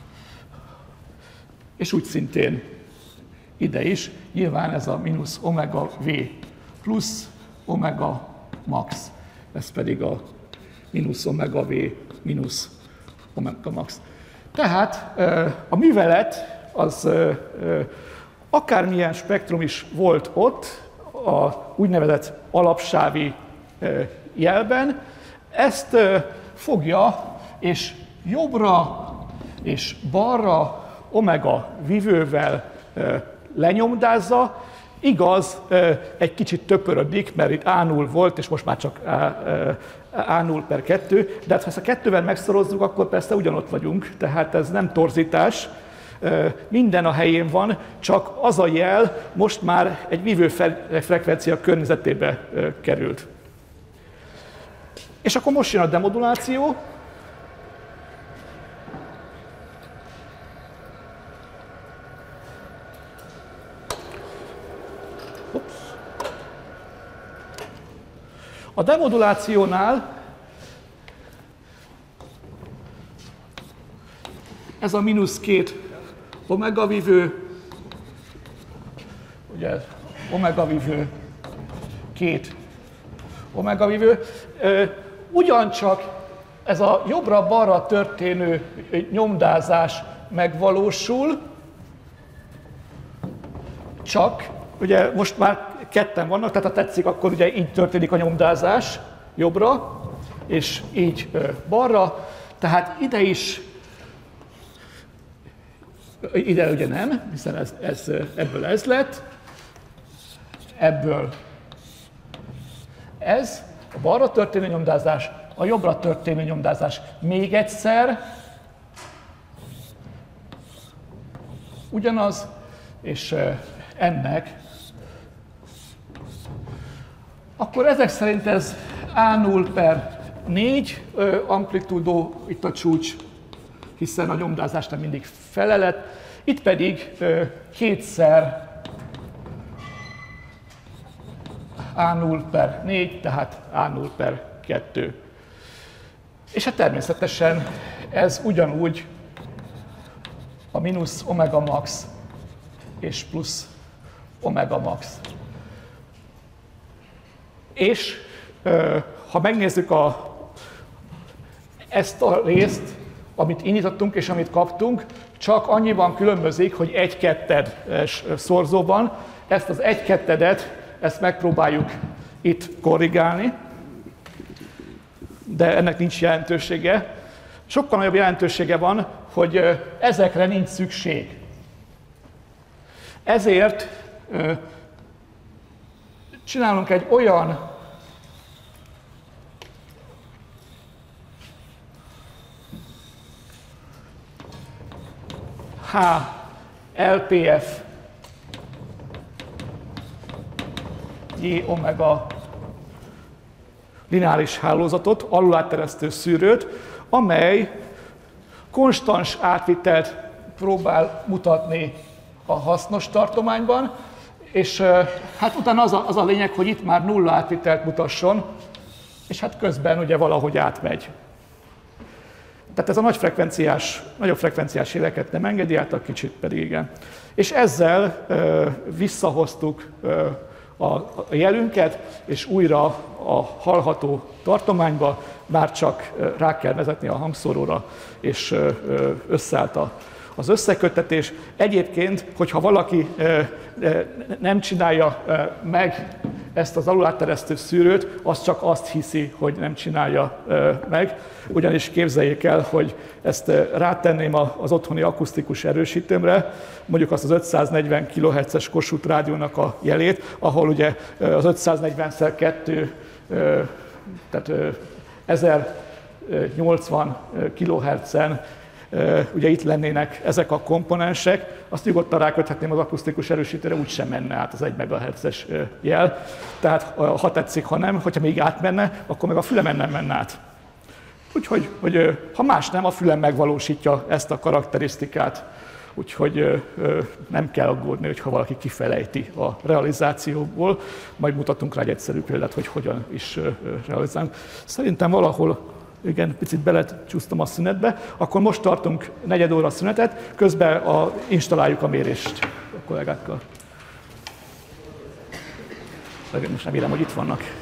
és úgy szintén ide is, nyilván ez a mínusz omega v plusz omega max, ez pedig a mínusz omega v mínusz omega max. Tehát a művelet az akármilyen spektrum is volt ott, a úgynevezett alapsávi jelben, ezt fogja, és jobbra és balra omega vívővel lenyomdázza, igaz, egy kicsit töpörödik, mert itt A0 volt, és most már csak A0 per 2, de hát ha ezt a kettővel megszorozzuk, akkor persze ugyanott vagyunk, tehát ez nem torzítás, minden a helyén van, csak az a jel most már egy vívő frekvencia környezetébe került. És akkor most jön a demoduláció. A demodulációnál ez a -2 omega vívő, ugye omega vívő, 2 omega vívő, ugyancsak ez a jobbra-balra történő nyomdázás megvalósul, csak ugye most már ketten vannak, tehát ha tetszik, akkor ugye így történik a nyomdázás jobbra, és így balra, tehát ide is, ide ugye nem, hiszen ebből ez lett, ebből ez, a balra történő nyomdázás, a jobbra történő nyomdázás. Még egyszer, ugyanaz, és ennek, akkor ezek szerint ez A0 per 4 amplitúdó, itt a csúcs, hiszen a nyomdázás nem mindig fele lett, itt pedig kétszer A0 per 4, tehát A0 per 2. És hát természetesen ez ugyanúgy a mínusz omega max és plusz omega max. És ha megnézzük ezt a részt, amit indítottunk és amit kaptunk, csak annyiban különbözik, hogy 1/2 szorzóban ezt az 1/2 ezt megpróbáljuk itt korrigálni, de ennek nincs jelentősége. Sokkal nagyobb jelentősége van, hogy ezekre nincs szükség. Ezért csinálunk egy olyan LPF J omega lineáris hálózatot, alulátteresztő szűrőt, amely konstans átvitelt próbál mutatni a hasznos tartományban, és hát utána az a lényeg, hogy itt már nulla átvitelt mutasson, és hát közben ugye valahogy átmegy. Tehát ez a nagyobb frekvenciás éleket nem engedi át, a kicsit pedig igen. És ezzel visszahoztuk a jelünket, és újra a hallható tartományba már csak rá kell vezetni a hangszóróra, és összeállt az összeköttetés. Egyébként, hogyha valaki nem csinálja meg ezt az alulátteresztő szűrőt, az csak azt hiszi, hogy nem csinálja meg. Ugyanis képzeljék el, hogy ezt rátenném az otthoni akusztikus erősítőmre, mondjuk azt az 540 kHz-es Kossuth rádiónak a jelét, ahol ugye az 540x2, tehát 1080 kHz-en ugye itt lennének ezek a komponensek, azt nyugodtan ráköthetném az akusztikus erősítőre, úgysem menne át az 1 MHz-es jel. Tehát ha tetszik, ha nem, hogyha még átmenne, akkor meg a fülemen nem menne át. Úgyhogy, ha más nem, a fülem megvalósítja ezt a karakterisztikát. Úgyhogy nem kell aggódni, hogyha valaki kifelejti a realizációból. Majd mutatunk rá egy egyszerű példát, hogy hogyan is realizálunk. Szerintem valahol igen, picit belecsúsztam a szünetbe, akkor most tartunk 4 óra szünetet, közben installáljuk a mérést a kollégákkal. Most nem érem, hogy itt vannak.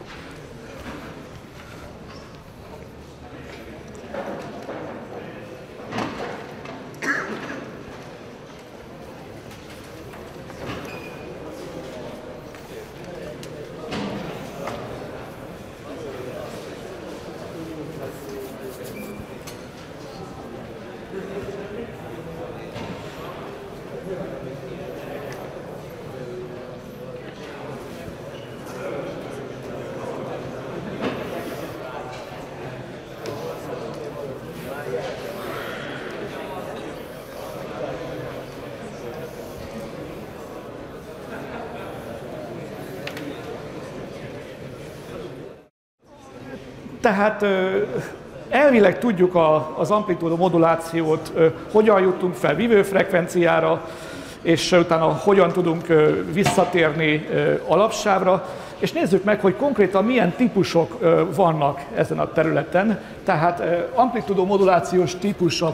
Tehát elvileg tudjuk az amplitúda modulációt, hogyan jutunk fel vívőfrekvenciára, és utána hogyan tudunk visszatérni alapsávra, és nézzük meg, hogy konkrétan milyen típusok vannak ezen a területen. Tehát amplitúda modulációs típusok.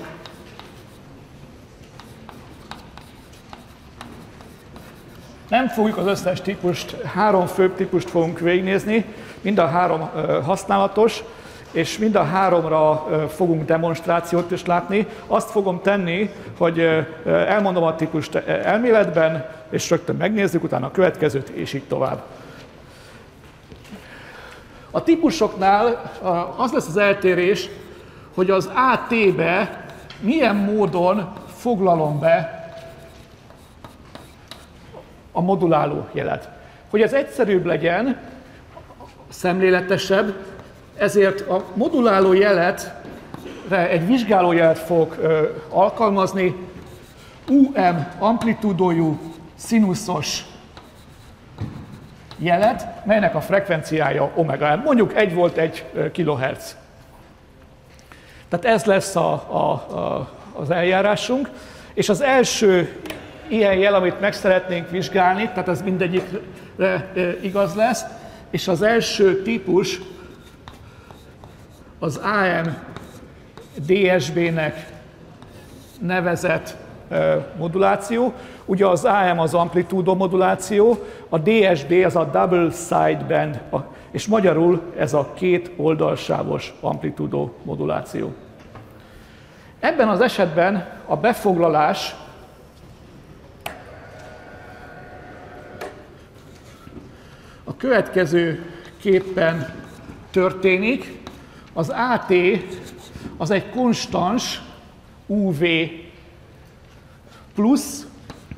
Nem fogjuk az összes típust, 3 főbb típust fogunk végignézni, mind a 3 használatos, és mind a 3-ra fogunk demonstrációt is látni. Azt fogom tenni, hogy elmondom a típust elméletben, és rögtön megnézzük, utána a következőt, és így tovább. A típusoknál az lesz az eltérés, hogy az AT-be milyen módon foglalom be a moduláló jelet. Hogy ez egyszerűbb legyen, szemléletesebb, ezért a moduláló jeletre egy vizsgálójelet fogok alkalmazni, UM amplitúdójú színuszos jelet, melynek a frekvenciája omega n. Mondjuk 1 volt 1 kHz. Tehát ez lesz az eljárásunk, és az első ilyen jel, amit meg szeretnénk vizsgálni, tehát ez mindegyikre igaz lesz, és az első típus az AM DSB-nek nevezett moduláció. Ugye az AM az amplitúdó moduláció, a DSB az a double sideband, és magyarul ez a két oldalsávos amplitúdó moduláció. Ebben az esetben a befoglalás a következő képpen történik. Az AT az egy konstans UV plusz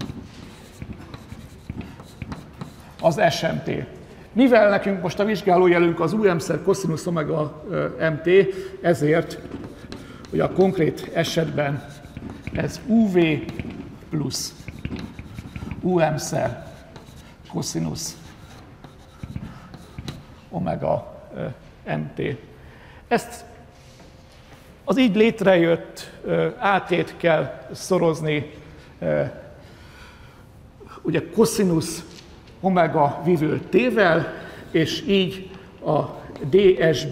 az SMT. Mivel nekünk most a vizsgálójelünk az UM-szer cosinus omega MT, ezért ugye a konkrét esetben ez UV plusz UM-szer cosinus omega MT. Ezt az így létrejött AT-t kell szorozni ugye cosinus omega vívő T-vel, és így a DSB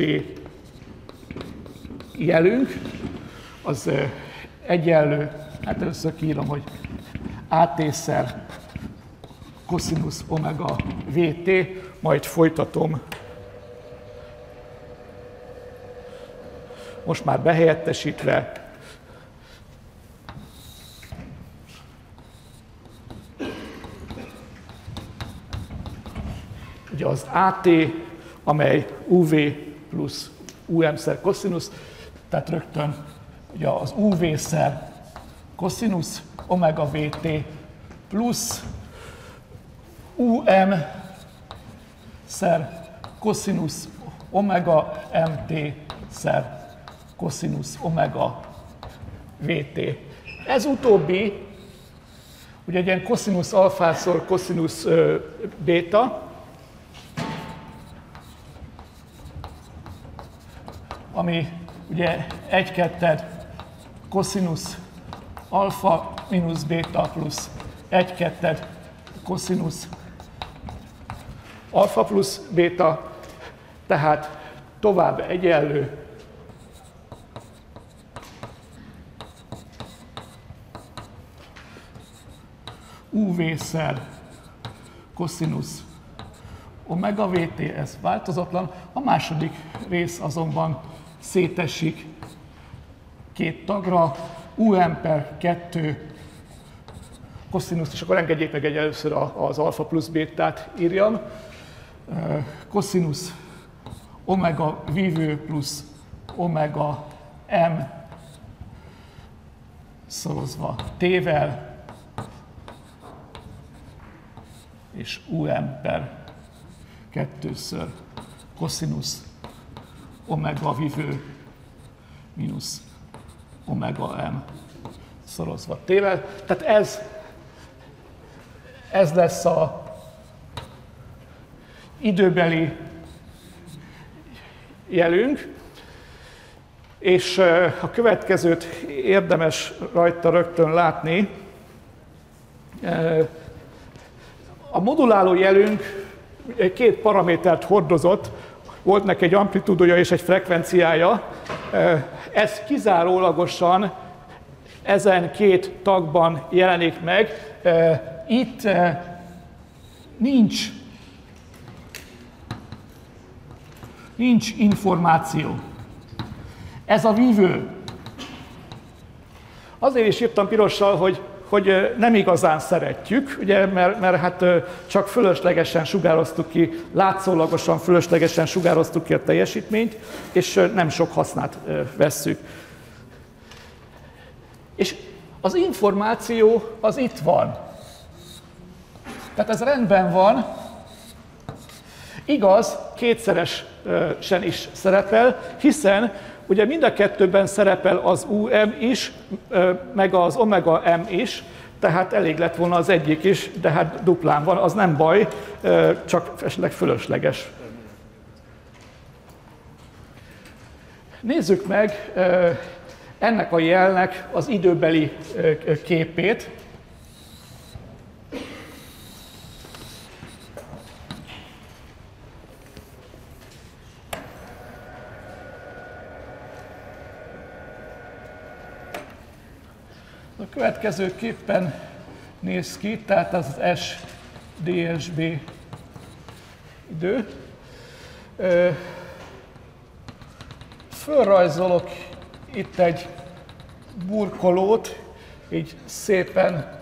jelünk az egyenlő, hát először kiírom, hogy AT-szer cosinus omega VT, majd folytatom. Most már behelyettesítve. Ugye az AT, amely UV plusz UM-szer cosinus, tehát rögtön ugye az UV-szer cosinus omega VT plusz UM-szer cosinus omega MT-szer cosinus omega VT. Ez utóbbi, ugye egy ilyen cosinus alfászor cosinus béta, ami ugye 1/2 cosinus alfa mínusz béta plusz 1/2 cosinus alfa plusz béta, tehát tovább egyenlő UV-szer cosinus omega VT, ez változatlan. A második rész azonban szétesik két tagra, UM/2 cosinus, és akkor engedjék meg egy először az alfa plusz bétát írjam. Cosinus omega vívő plusz omega M szorozva T-vel, és UM/2-ször cosinus omega vívő mínusz omega M szorozva T-vel. Tehát ez lesz a időbeli jelünk, és a következőt érdemes rajta rögtön látni. A moduláló jelünk két paramétert hordozott, volt neki egy amplitúdója és egy frekvenciája. Ez kizárólagosan ezen két tagban jelenik meg. Itt nincs információ. Ez a vívő. Azért is írtam pirossal, hogy nem igazán szeretjük, ugye, mert hát csak fölöslegesen sugároztuk ki, látszólagosan fölöslegesen sugároztuk ki a teljesítményt, és nem sok hasznát vesszük. És az információ az itt van. Tehát ez rendben van. Igaz, kétszeresen is szerepel, hiszen ugye mind a kettőben szerepel az UM is, meg az omega M is, tehát elég lett volna az egyik is, de hát duplán van, az nem baj, csak esetleg fölösleges. Nézzük meg ennek a jelnek az időbeli képét. A következőképpen néz ki, tehát az S-DSB idő. Fölrajzolok itt egy burkolót, így szépen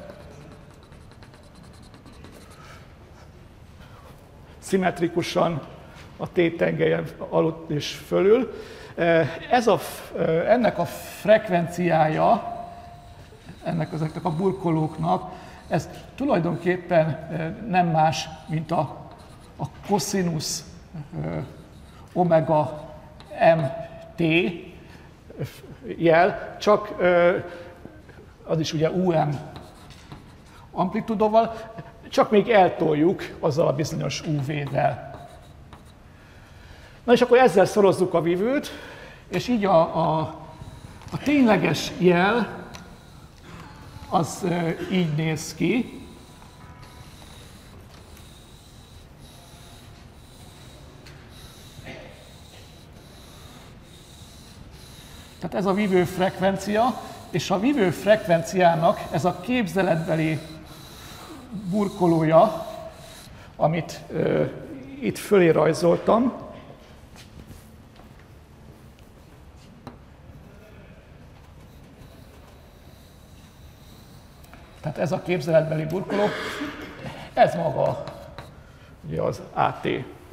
szimmetrikusan a T-tengelyen alatt és fölül. Ennek a frekvenciája, ezeknek a burkolóknak, ez tulajdonképpen nem más, mint a cosinus omega mt jel, csak az is ugye UM amplitudóval, csak még eltoljuk azzal a bizonyos UV-vel. Na és akkor ezzel szorozzuk a vívőt, és így a tényleges jel az így néz ki. Tehát ez a vívő frekvencia, és a vívő frekvenciának ez a képzeletbeli burkolója, amit itt fölé rajzoltam. Tehát ez a képzeletbeli burkoló, ez maga ugye az AT.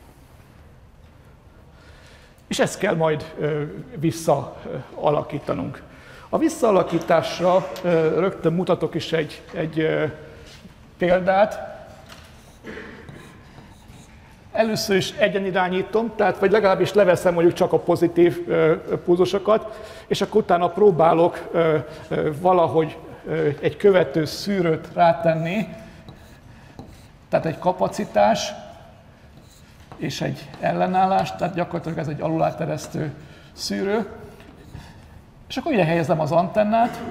És ezt kell majd visszaalakítanunk. A visszaalakításra rögtön mutatok is egy példát. Először is egyenirányítom, tehát vagy legalábbis leveszem mondjuk csak a pozitív pulzusokat, és akkor utána próbálok valahogy egy követő szűrőt rátenni, tehát egy kapacitás és egy ellenállás, tehát gyakorlatilag ez egy aluláteresztő szűrő. És akkor ide helyezem az antennát,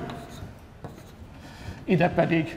ide pedig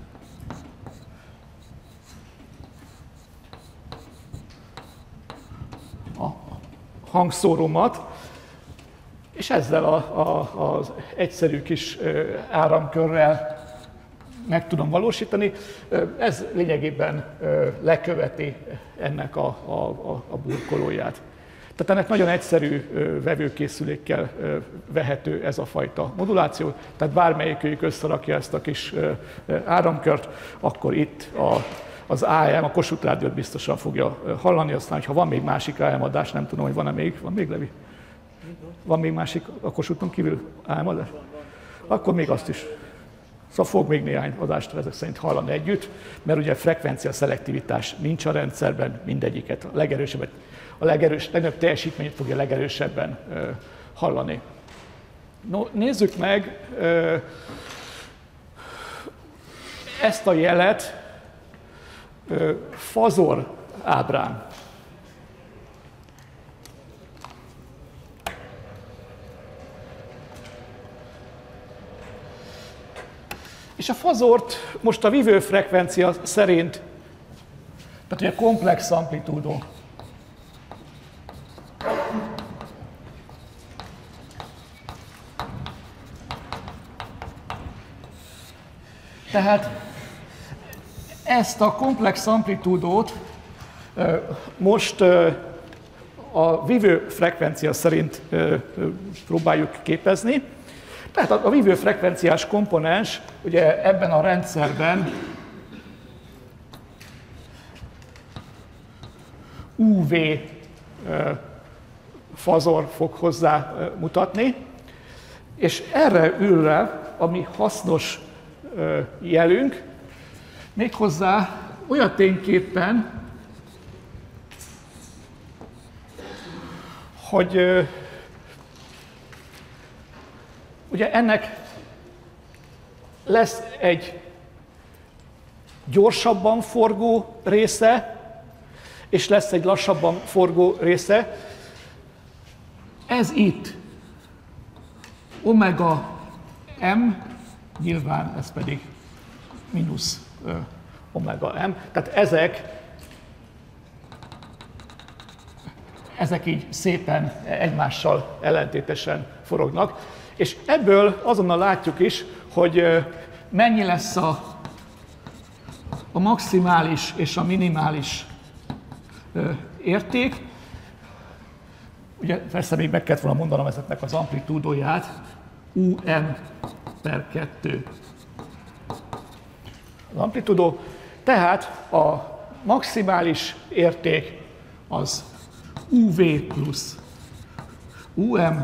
a hangszórómat, és ezzel az egyszerű kis áramkörrel meg tudom valósítani. Ez lényegében leköveti ennek a burkolóját. Tehát ennek nagyon egyszerű vevőkészülékkel vehető ez a fajta moduláció, tehát bármelyikőjük összerakja ezt a kis áramkört, akkor itt az AM, a Kossuth Rádiót biztosan fogja hallani, aztán, ha van még másik AM adás, nem tudom, hogy van-e még. Van még, Levi? Van még másik a Kossuthon kívül AM adás? Akkor még azt is. Szóval fog még néhány adást ezek szerint hallani együtt, mert ugye frekvencia szelektivitás nincs a rendszerben, mindegyiket, a legnagyobb teljesítményt fogja legerősebben hallani. No, nézzük meg ezt a jelet fazor ábrán. És a fazort most a vívő frekvencia szerint, tehát ugye komplex amplitúdó. Tehát ezt a komplex amplitúdót most a vívő frekvencia szerint próbáljuk képezni. Tehát a vívő frekvenciás komponens ugye ebben a rendszerben UV fazor fog hozzá mutatni, és erre ül rá, ami hasznos jelünk, méghozzá olyan tényképpen, hogy ugye ennek lesz egy gyorsabban forgó része, és lesz egy lassabban forgó része. Ez itt omega m, nyilván ez pedig mínusz omega m. Tehát ezek így szépen egymással ellentétesen forognak. És ebből azonnal látjuk is, hogy mennyi lesz a maximális és a minimális érték. Ugye persze még meg kellett volna mondanom ezeknek az amplitúdóját, UM/2 az amplitúdó. Tehát a maximális érték az UV plusz UM,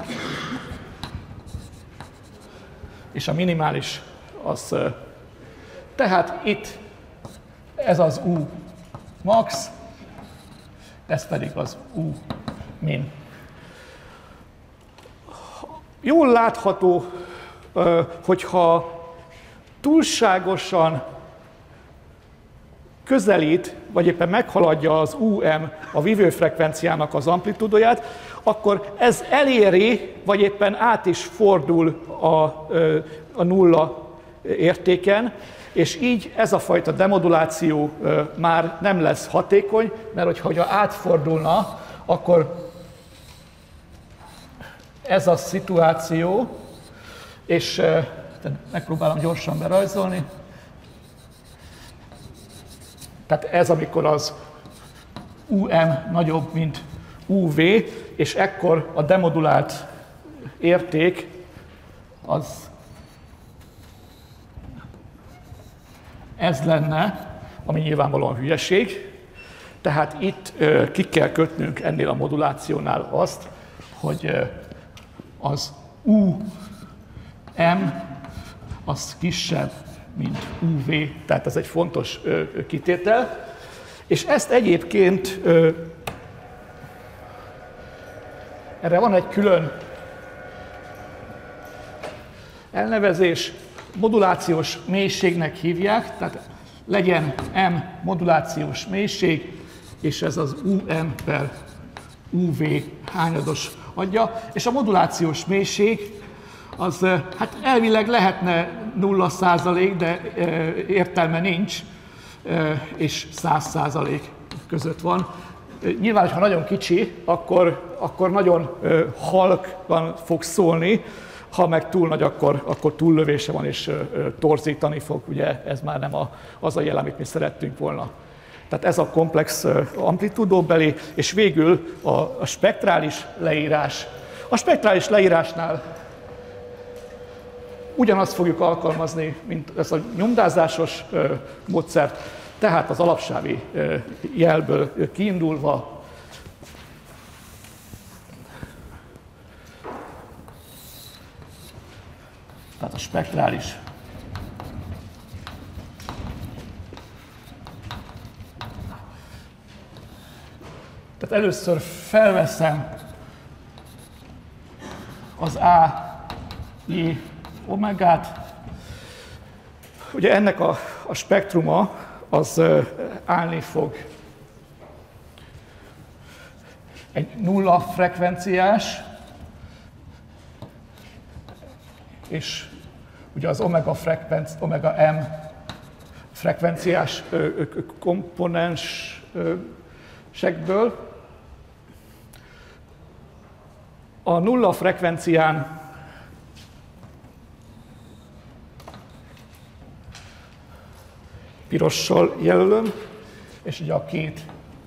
és a minimális az, tehát itt ez az U max, ez pedig az U min. Jól látható, hogyha túlságosan közelít, vagy éppen meghaladja az UM a vívőfrekvenciának az amplitúdóját, akkor ez eléri, vagy éppen át is fordul a nulla értéken, és így ez a fajta demoduláció már nem lesz hatékony, mert hogyha átfordulna, akkor ez a szituáció, és megpróbálom gyorsan berajzolni. Tehát ez, amikor az UM nagyobb, mint UV, és ekkor a demodulált érték az ez lenne, ami nyilvánvalóan hülyeség. Tehát itt ki kell kötnünk ennél a modulációnál azt, hogy az UM az kisebb, mint UV, tehát ez egy fontos kitétel. És ezt egyébként, erre van egy külön elnevezés, modulációs mélységnek hívják, tehát legyen M modulációs mélység, és ez az UM/UV hányados adja, és a modulációs mélység az hát elvileg lehetne 0%, de értelme nincs, és 100% között van. Nyilván, ha nagyon kicsi, akkor nagyon halkan fog szólni, ha meg túl nagy, akkor túllövése van és torzítani fog, ugye ez már nem az a jel, amit mi szerettünk volna. Tehát ez a komplex amplitúdóbeli, és végül a spektrális leírás. A spektrális leírásnál ugyanazt fogjuk alkalmazni, mint ez a nyomdázásos módszert, tehát az alapsávi jelből kiindulva tehát a spektrális tehát először felveszem az AJ omegát. Ugye ennek a spektruma az állni fog egy nulla frekvenciás, és ugye az omega M frekvenciás komponensekből. A nulla frekvencián pirossal jelölöm, és ugye a két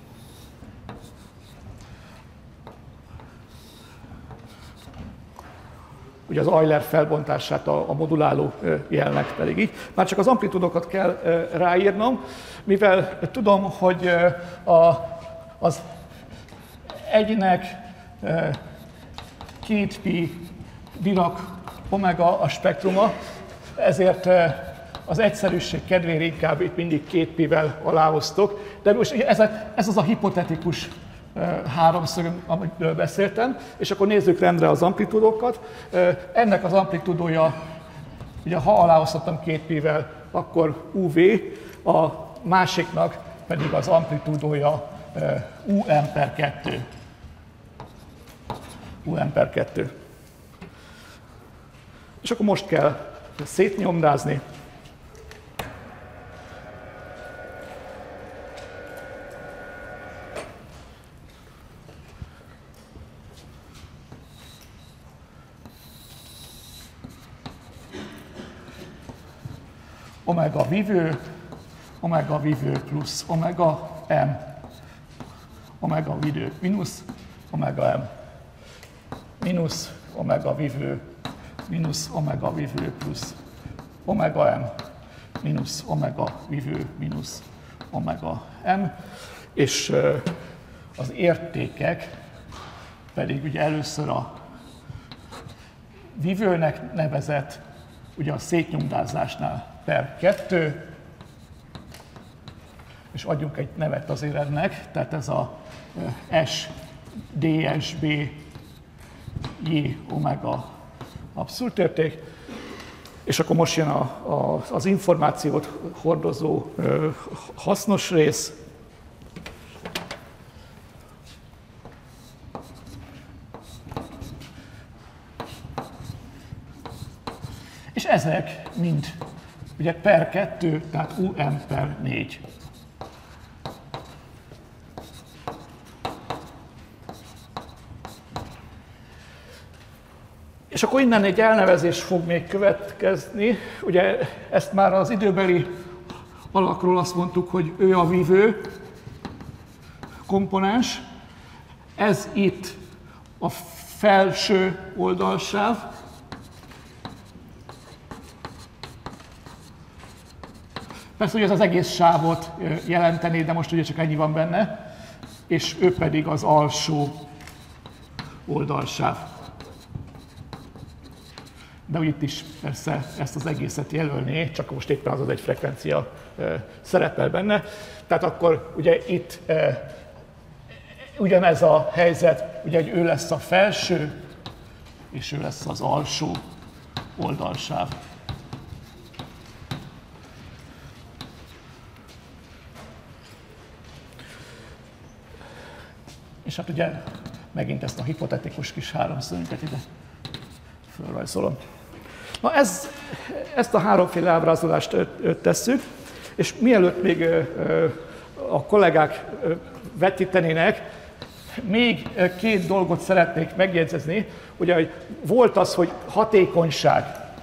ugye az Euler felbontását a moduláló jelnek pedig így. Már csak az amplitúdokat kell ráírnom, mivel tudom, hogy az egynek 2pi Dirac omega a spektruma, ezért az egyszerűség kedvéért inkább itt mindig 2pi-vel aláhoztok. De most ez az a hipotetikus háromszög, amiről beszéltem, és akkor nézzük rendre az amplitúdókat. Ennek az amplitúdója, ugye ha aláhoztattam 2pi-vel, akkor UV, a másiknak pedig az amplitúdója UM/2. UM/2. És akkor most kell szétnyomdázni. omega vívő plusz omega m, omega vívő mínusz omega m, mínusz omega vívő plusz omega m, mínusz omega vívő mínusz omega m, és az értékek pedig ugye először a vívőnek nevezett, ugye a szétnyomdázásnál per 2, és adjunk egy nevet azért ennek, tehát ez a S, DSB, J, omega abszolút érték, és akkor most jön az információt hordozó hasznos rész. És ezek mind ugye per 2, tehát UM per 4. És akkor innen egy elnevezés fog még következni. Ugye ezt már az időbeli alakról azt mondtuk, hogy ő a vívő komponens. Ez itt a felső oldalsáv. Persze, hogy ez az egész sávot jelenteni, de most ugye csak ennyi van benne, és ő pedig az alsó oldalsáv. De itt is persze ezt az egészet jelölné, csak most éppen az egy frekvencia szerepel benne. Tehát akkor ugye itt ugyanez a helyzet, ugye, hogy ő lesz a felső, és ő lesz az alsó oldalsáv. És hát ugye megint ezt a hipotetikus kis háromszögünket ide fölrajzolom. Na ezt a háromféle ábrázolást tesszük, és mielőtt még a kollégák vetítenének, még két dolgot szeretnék megjegyezni. Ugye, hogy volt az, hogy hatékonyság.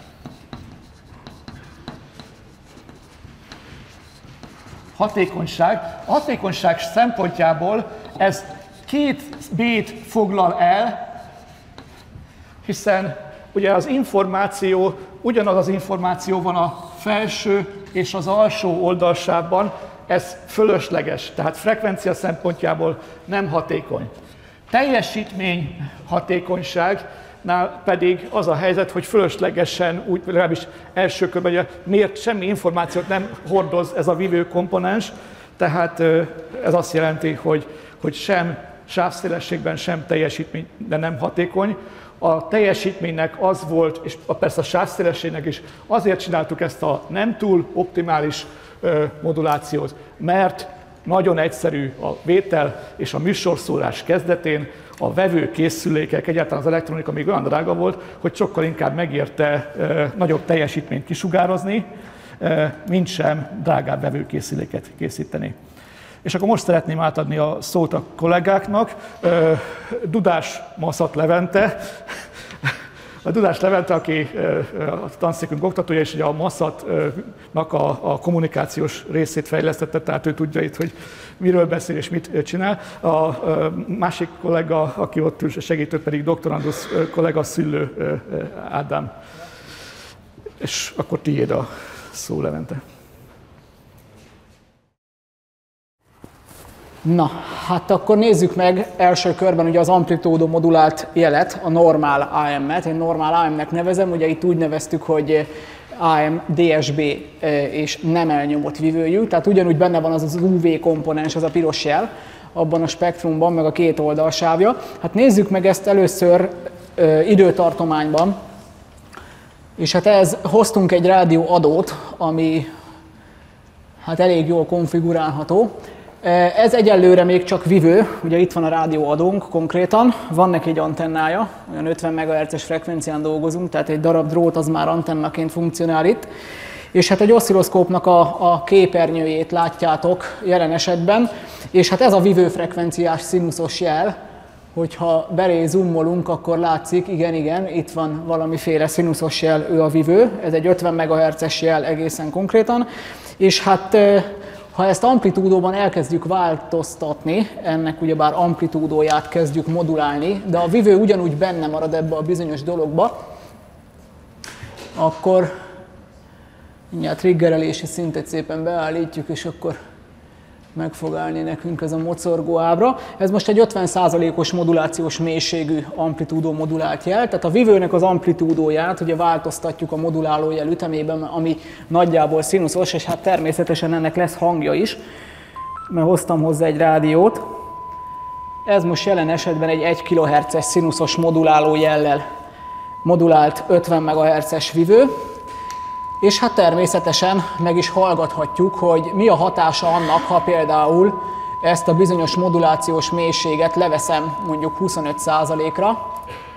Hatékonyság. A hatékonyság szempontjából ez két B-t foglal el, hiszen ugye az információ, ugyanaz az információ van a felső és az alsó oldalsávban, ez fölösleges, tehát frekvencia szempontjából nem hatékony. Teljesítmény hatékonyságnál pedig az a helyzet, hogy fölöslegesen, úgy legalábbis első körben, miért semmi információt nem hordoz ez a vívő komponens, tehát ez azt jelenti, hogy sem sávszélességben, sem teljesítményben nem hatékony. A teljesítménynek az volt, és persze a sávszélességnek is, azért csináltuk ezt a nem túl optimális modulációt, mert nagyon egyszerű a vétel és a műsorszórás kezdetén a vevőkészülékek, egyáltalán az elektronika még olyan drága volt, hogy sokkal inkább megérte nagyobb teljesítményt kisugározni, mint sem drágább vevőkészüléket készíteni. És akkor most szeretném átadni a szót a kollégáknak. Dudás Maszat Levente, a Dudás Levente, aki a tanszékünk oktatója, és ugye a Maszatnak a kommunikációs részét fejlesztette, tehát ő tudja itt, hogy miről beszél és mit csinál. A másik kollega, aki ott ül, segítő pedig doktorandusz kollega, Szüllő Ádám. És akkor tiéd a szó, Levente. Na, hát akkor nézzük meg első körben ugye az amplitódon modulált jelet, a normál AM-et. Én normál AM-nek nevezem, ugye itt úgy neveztük, hogy AM, DSB és nem elnyomott vívőjű, tehát ugyanúgy benne van az UV komponens, az a piros jel, abban a spektrumban, meg a két oldalsávja. Hát nézzük meg ezt először időtartományban, és hát ehhez hoztunk egy rádióadót, ami hát elég jól konfigurálható. Ez egyelőre még csak vívő, ugye itt van a rádióadónk konkrétan, van neki egy antennája, olyan 50 MHz-es frekvencián dolgozunk, tehát egy darab drót az már antennaként funkcionál itt. És hát egy oszcilloszkópnak a képernyőjét látjátok jelen esetben, és hát ez a vívő frekvenciás színuszos jel, Hogyha belé zoomolunk, akkor látszik, igen, itt van valamiféle színuszos jel, ő a vivő, ez egy 50 MHz-es jel egészen konkrétan, és hát ha ezt amplitúdóban elkezdjük változtatni, ennek ugyebár amplitúdóját kezdjük modulálni, de a vivő ugyanúgy benne marad ebbe a bizonyos dologba, akkor mindjárt triggerelési szintet szépen beállítjuk, és akkor meg fog állni nekünk ez a mocorgó ábra. Ez most egy 50%-os modulációs mélységű amplitúdó modulált jel, tehát a vivőnek az amplitúdóját ugye változtatjuk a moduláló jel ütemében, ami nagyjából színuszos, és hát természetesen ennek lesz hangja is, mert hoztam hozzá egy rádiót. Ez most jelen esetben egy 1 kHz-es színuszos moduláló jellel modulált 50 MHz-es vivő, és hát természetesen meg is hallgathatjuk, hogy mi a hatása annak, ha például ezt a bizonyos modulációs mélységet leveszem mondjuk 25%-ra.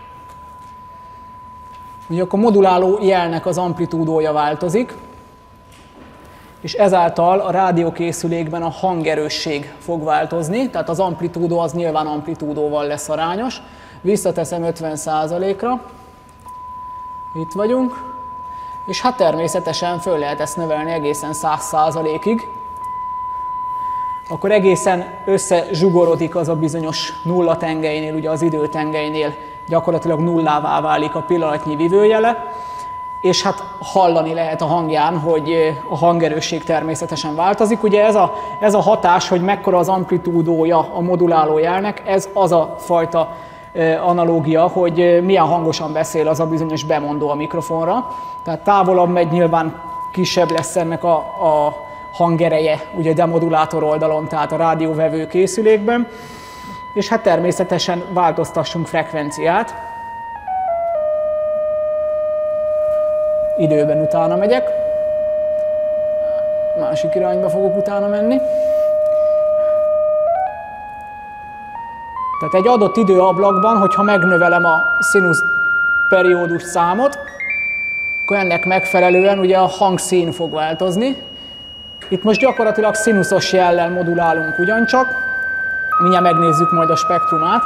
Ugye akkor a moduláló jelnek az amplitúdója változik, és ezáltal a rádiókészülékben a hangerősség fog változni, tehát az amplitúdó az nyilván amplitúdóval lesz arányos. Visszateszem 50%-ra, itt vagyunk. És hát természetesen föl lehet ezt növelni egészen 100%-ig. Akkor egészen összezsugorodik az a bizonyos nulla tengelynél, ugye az időtengelynél gyakorlatilag nullává válik a pillanatnyi vivőjele, és hát hallani lehet a hangján, hogy a hangerősség természetesen változik. Ugye ez a hatás, hogy mekkora az amplitúdója a moduláló jelnek, ez az a fajta analógia, hogy milyen hangosan beszél az a bizonyos bemondó a mikrofonra. Tehát távolabb megy, nyilván kisebb lesz ennek a hangereje, ugye demodulátor oldalon, tehát a rádióvevő készülékben. És hát természetesen változtassunk frekvenciát. Időben utána megyek. Másik irányba fogok utána menni. Tehát egy adott időablakban, hogyha megnövelem a színusz periódus számot, akkor ennek megfelelően ugye a hangszín fog változni. Itt most gyakorlatilag színuszos jellel modulálunk ugyancsak, mindjárt megnézzük majd a spektrumát.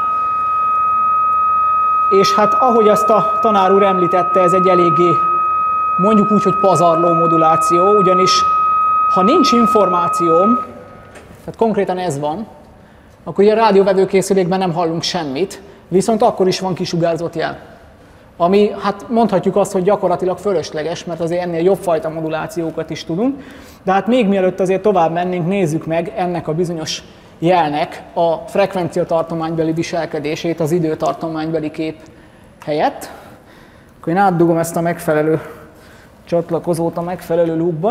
És hát ahogy azt a tanár úr említette, ez egy eléggé, mondjuk úgy, hogy pazarló moduláció, ugyanis ha nincs információm, tehát konkrétan ez van, akkor ugye a rádióvevőkészülékben nem hallunk semmit, viszont akkor is van kisugárzott jel. Ami, hát mondhatjuk azt, hogy gyakorlatilag fölösleges, mert azért ennél jobb fajta modulációkat is tudunk. De hát még mielőtt azért tovább mennénk, nézzük meg ennek a bizonyos jelnek a frekvenciatartománybeli viselkedését az időtartománybeli kép helyett. Akkor én átdugom ezt a megfelelő csatlakozót a megfelelő loopba.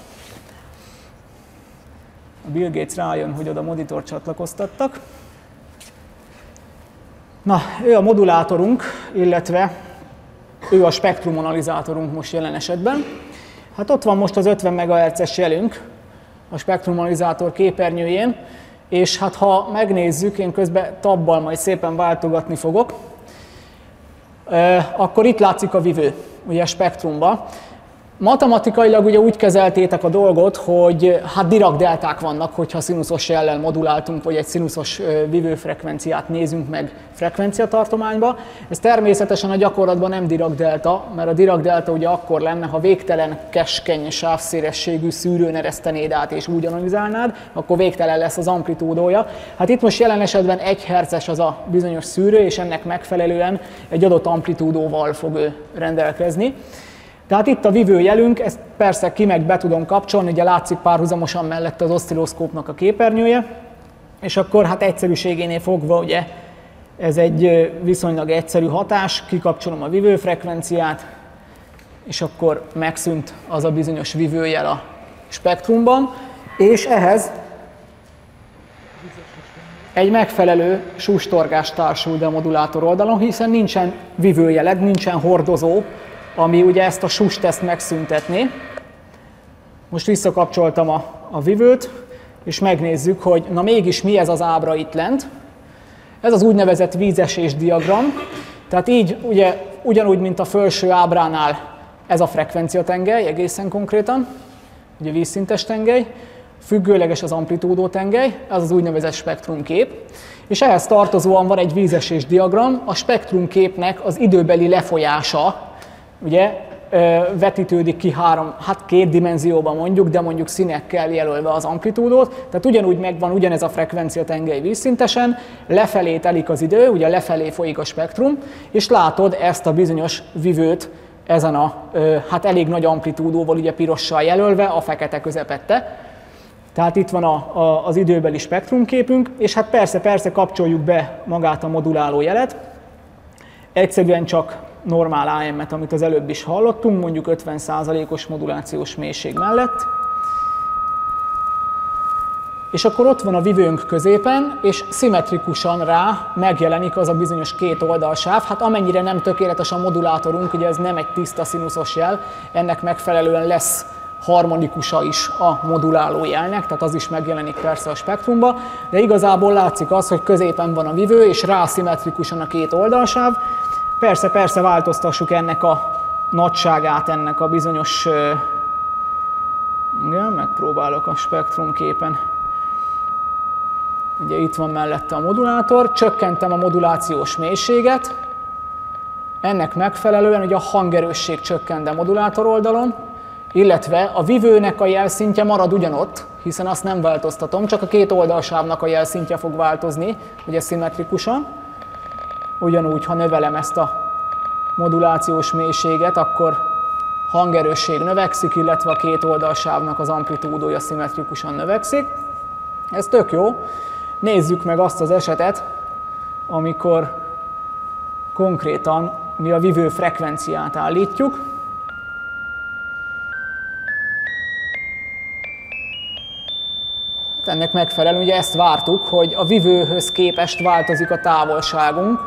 A Bill Gates rájön, hogy oda monitor csatlakoztattak. Na, ő a modulátorunk, illetve ő a spektrumanalizátorunk most jelen esetben. Hát ott van most az 50 MHz-es jelünk a spektrumanalizátor képernyőjén, és hát ha megnézzük, én közben tabbal majd szépen váltogatni fogok, akkor itt látszik a vivő, ugye a spektrumban. Matematikailag ugye úgy kezeltétek a dolgot, hogy hát Dirac delták vannak, hogyha színuszos jellel moduláltunk, vagy egy színuszos vivőfrekvenciát nézünk meg frekvenciatartományba. Ez természetesen a gyakorlatban nem Dirac delta, mert a Dirac delta ugye akkor lenne, ha végtelen keskeny sávszélességű szűrőn eresztenéd át és úgy analizálnád, akkor végtelen lesz az amplitúdója. Hát itt most jelen esetben 1 Hz-es az a bizonyos szűrő, és ennek megfelelően egy adott amplitúdóval fog ő rendelkezni. Tehát itt a vivő jelünk, ezt persze ki meg be tudom kapcsolni, ugye látszik párhuzamosan mellett az oszcilloszkópnak a képernyője, és akkor hát egyszerűségénél fogva ugye ez egy viszonylag egyszerű hatás, kikapcsolom a vivőfrekvenciát, és akkor megszűnt az a bizonyos vivőjel a spektrumban, és ehhez egy megfelelő sustorgás társul a modulátor oldalon, hiszen nincsen vivőjeled, nincsen hordozó, ami ugye ezt a susteszt megszüntetné. Most visszakapcsoltam a vivőt, és megnézzük, hogy na mégis mi ez az ábra itt lent. Ez az úgynevezett vízesés diagram. Tehát így ugye ugyanúgy, mint a felső ábránál ez a frekvenciatengely egészen konkrétan, ugye vízszintes tengely. függőleges az amplitúdótengely, ez az úgynevezett spektrumkép, és ehhez tartozóan van egy vízesés diagram, a spektrumképnek az időbeli lefolyása, ugye, vetítődik ki két dimenzióban mondjuk, de mondjuk színekkel jelölve az amplitúdót, tehát ugyanúgy megvan ugyanez a frekvencia tengely vízszintesen, lefelé telik az idő, ugye lefelé folyik a spektrum, és látod ezt a bizonyos vivőt ezen a elég nagy amplitúdóval ugye pirossal jelölve, a fekete közepette. Tehát itt van az időbeli spektrumképünk, és hát persze kapcsoljuk be magát a moduláló jelet. Egyszerűen csak normál AM-et, amit az előbb is hallottunk, mondjuk 50%-os modulációs mélység mellett. És akkor ott van a vivőnk középen, és szimmetrikusan rá megjelenik az a bizonyos két oldalsáv. Hát amennyire nem tökéletes a modulátorunk, ugye ez nem egy tiszta színuszos jel, ennek megfelelően lesz harmonikusa is a moduláló jelnek, tehát az is megjelenik persze a spektrumba, de igazából látszik az, hogy középen van a vivő, és rá szimmetrikusan a két oldalsáv. Persze változtassuk ennek a nagyságát, ennek a bizonyos... Igen, megpróbálok a spektrumképen. Ugye itt van mellette a modulátor, csökkentem a modulációs mélységet, ennek megfelelően ugye a hangerősség csökkent a modulátor oldalon, illetve a vivőnek a jelszintje marad ugyanott, hiszen azt nem változtatom, csak a két oldalsávnak a jelszintje fog változni, ugye szimmetrikusan. Ugyanúgy, ha növelem ezt a modulációs mélységet, akkor hangerősség növekszik, illetve a két oldalsávnak az amplitúdója szimmetrikusan növekszik. Ez tök jó. Nézzük meg azt az esetet, amikor konkrétan mi a vivő frekvenciát állítjuk. Ennek megfelelően ugye ezt vártuk, hogy a vivőhöz képest változik a távolságunk.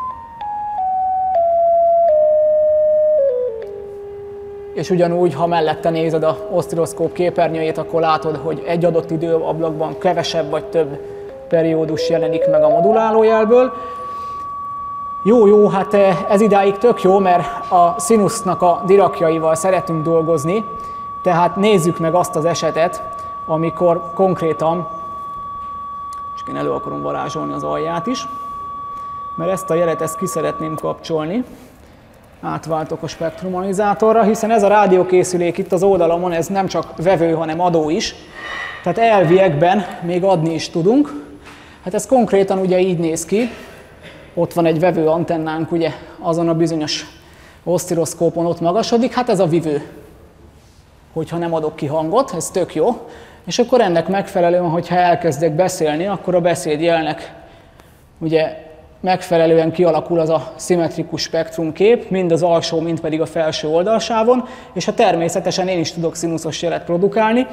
És ugyanúgy, ha mellette nézed az oszcilloszkóp képernyőjét, akkor látod, hogy egy adott időablakban kevesebb vagy több periódus jelenik meg a modulálójelből. Jó, hát ez idáig tök jó, mert a színusznak a dirakjaival szeretünk dolgozni, tehát nézzük meg azt az esetet, amikor konkrétan, és én elő akarom varázsolni az alját is, mert ezt a jelet ki szeretném kapcsolni. Átváltok a spektrumanizátorra, hiszen ez a rádiókészülék itt az oldalon, ez nem csak vevő, hanem adó is. Tehát elviekben még adni is tudunk. Hát ez konkrétan ugye így néz ki. Ott van egy vevő antennánk, ugye azon a bizonyos oszcilloszkópon ott magasodik. Hát ez a vivő, hogyha nem adok ki hangot, ez tök jó. És akkor ennek megfelelően, hogyha elkezdek beszélni, akkor a beszédjelnek ugye megfelelően kialakul az a szimmetrikus spektrumkép, mind az alsó, mind pedig a felső oldalsávon, és ha természetesen én is tudok színuszos jelet produkálni.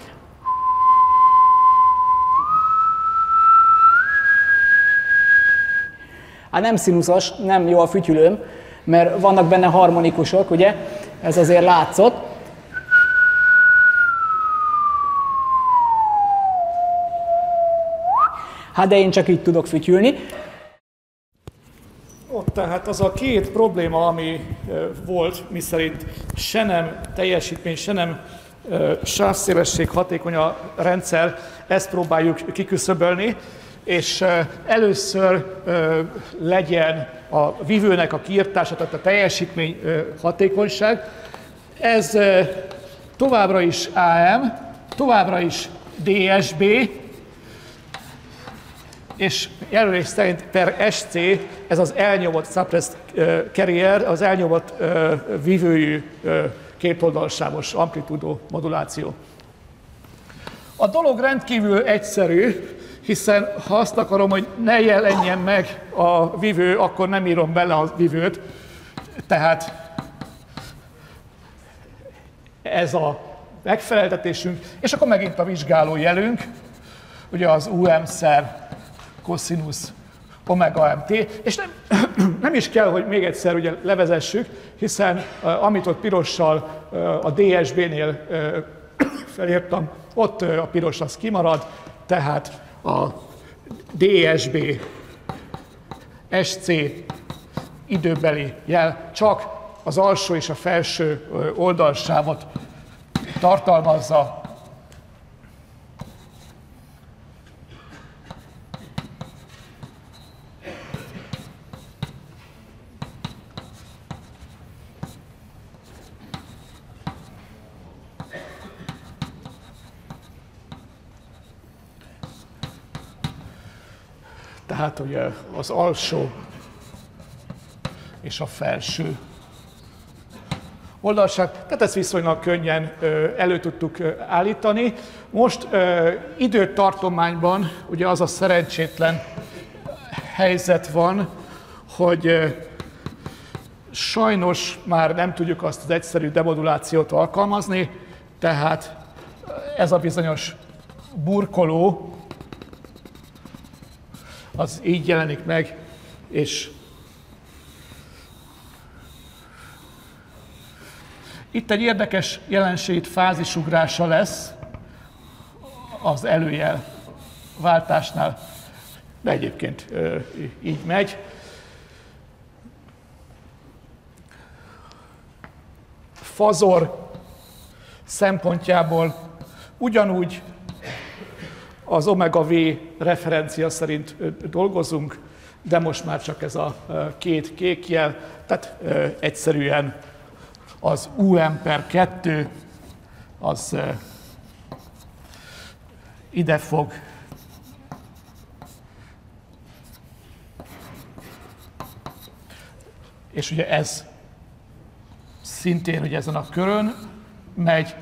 Hát nem színuszos, nem jó a fütyülőm, mert vannak benne harmonikusok, ugye, ez azért látszott. Hát de én csak így tudok fütyülni. Ott tehát az a két probléma, ami volt, miszerint se nem teljesítmény, se nem sávszélesség hatékony a rendszer, ezt próbáljuk kiküszöbölni, és először legyen a vivőnek a kiirtása, tehát a teljesítmény hatékonyság. Ez továbbra is AM, továbbra is DSB, és jelölés szerint per SC, ez az elnyomott suppressed carrier, az elnyomott vivőjű kétoldalsávos amplitúdó moduláció. A dolog rendkívül egyszerű, hiszen ha azt akarom, hogy ne jelenjen meg a vivő, akkor nem írom bele a vivőt. Tehát ez a megfeleltetésünk, és akkor megint a vizsgáló jelünk, ugye az UM-szer cosinus omega mt, és nem is kell, hogy még egyszer ugye levezessük, hiszen amit ott pirossal a DSB-nél felírtam, ott a piros az kimarad, tehát a DSB SC időbeli jel csak az alsó és a felső oldalsávot tartalmazza. tehát ugye az alsó és a felső oldalság. Tehát ezt viszonylag könnyen elő tudtuk állítani. Most időtartományban ugye az a szerencsétlen helyzet van, hogy sajnos már nem tudjuk azt az egyszerű demodulációt alkalmazni, tehát ez a bizonyos burkoló az így jelenik meg, és itt egy érdekes jelenség fázisugrása lesz az előjel váltásnál, de egyébként így megy. Fazor szempontjából ugyanúgy az omega v referencia szerint dolgozunk, de most már csak ez a két kék jel, tehát egyszerűen az UM/2 az ide fog és ugye ez szintén ugye ezen a körön megy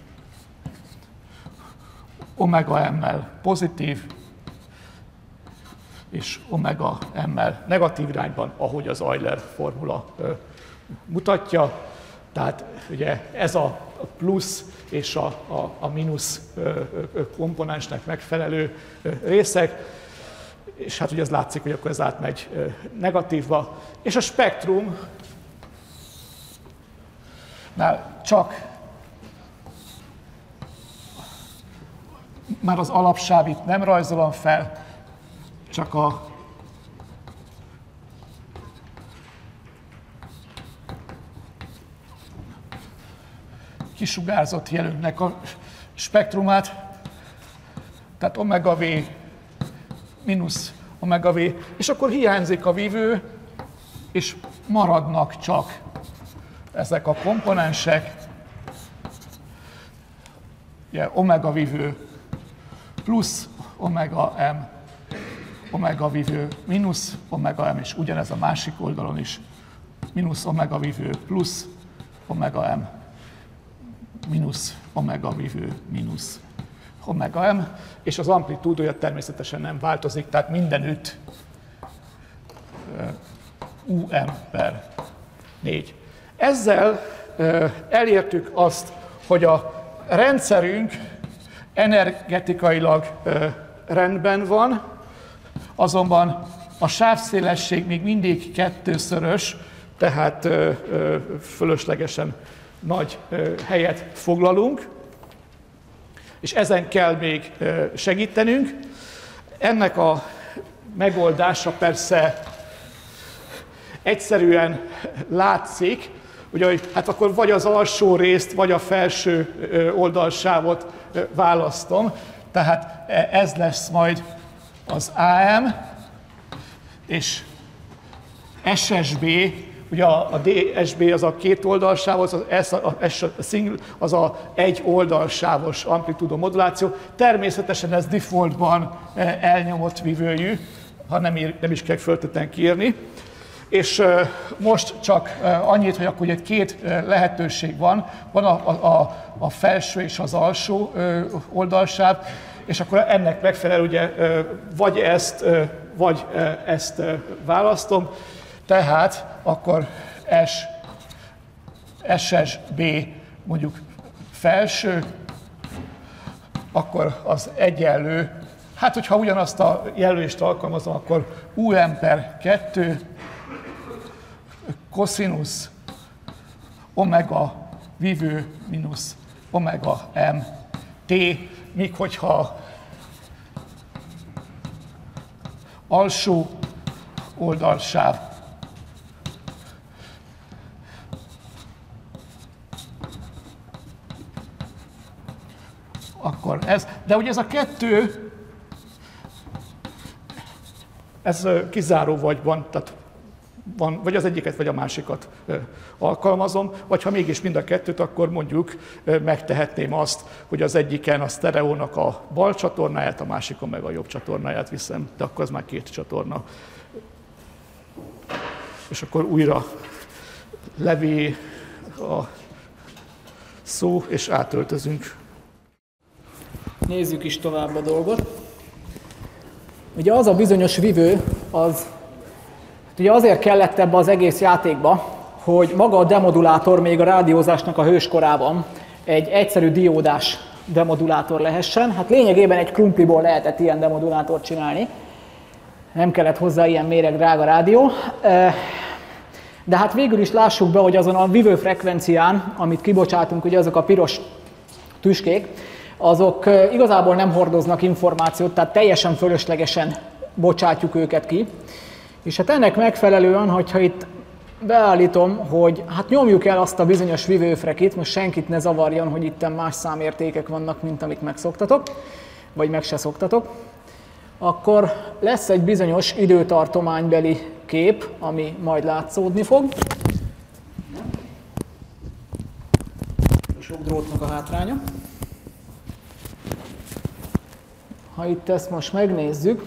omega m-mel pozitív, és omega m-mel negatív irányban, ahogy az Euler formula mutatja. Tehát ugye ez a plusz és a mínusz komponensnek megfelelő részek, és hát ugye ez látszik, hogy akkor ez átmegy negatívba, és a spektrumnál csak már az alapsávit nem rajzolom fel, csak a kisugárzott jelünknek a spektrumát, tehát omega v mínusz omega v, és akkor hiányzik a vívő, és maradnak csak ezek a komponensek, ugye, omega vívő plusz omega m, omega vívő mínusz omega m, és ugyanez a másik oldalon is, mínusz omega vívő plusz omega m, mínusz omega vívő mínusz omega m, és az amplitúdója természetesen nem változik, tehát mindenütt UM/4. Ezzel elértük azt, hogy a rendszerünk energetikailag rendben van, azonban a sávszélesség még mindig kettőszörös, tehát fölöslegesen nagy helyet foglalunk, és ezen kell még segítenünk. Ennek a megoldása persze egyszerűen látszik, ugye, hogy hát akkor vagy az alsó részt, vagy a felső oldalsávot választom, tehát ez lesz majd az AM, és SSB, ugye a DSB az a két oldalsáv, az a egy oldalsávos amplitúdó moduláció. Természetesen ez defaultban elnyomott vívőjű, ha nem is kell föltétlenül kiírni. És most csak annyit, hogy akkor ugye két lehetőség van. Van a felső és az alsó oldalsáv, és akkor ennek megfelelő ugye vagy ezt választom. Tehát akkor SSB mondjuk felső, akkor az egyenlő, hát hogyha ugyanazt a jelölést alkalmazom, akkor UM/2 koszinusz omega vívő mínusz omega m t, míg hogyha alsó oldalsáv akkor ez. De ugye ez a kettő, ez kizáró vagyban, tehát vagy az egyiket, vagy a másikat alkalmazom, vagy ha mégis mind a kettőt, akkor mondjuk megtehetném azt, hogy az egyiken a sztereónak a bal csatornáját, a másikon meg a jobb csatornáját viszem, de akkor az már két csatorna. És akkor újra levé a szó, és átöltözünk. Nézzük is tovább a dolgot. Ugye az a bizonyos vívő, az ugye azért kellett ebbe az egész játékba, hogy maga a demodulátor még a rádiózásnak a hőskorában egy egyszerű diódás demodulátor lehessen. Hát lényegében egy krumpliból lehetett ilyen demodulátort csinálni. Nem kellett hozzá ilyen méreg drága rádió. De hát végül is lássuk be, hogy azon a vívő frekvencián, amit kibocsátunk, ugye azok a piros tüskék, azok igazából nem hordoznak információt, tehát teljesen fölöslegesen bocsátjuk őket ki. És hát ennek megfelelően, hogyha itt beállítom, hogy hát nyomjuk el azt a bizonyos vívőfrekit, most senkit ne zavarjon, hogy itt más számértékek vannak, mint amit megszoktatok, vagy meg se szoktatok, akkor lesz egy bizonyos időtartománybeli kép, ami majd látszódni fog. Sok drótnak a hátránya. Ha itt ezt most megnézzük,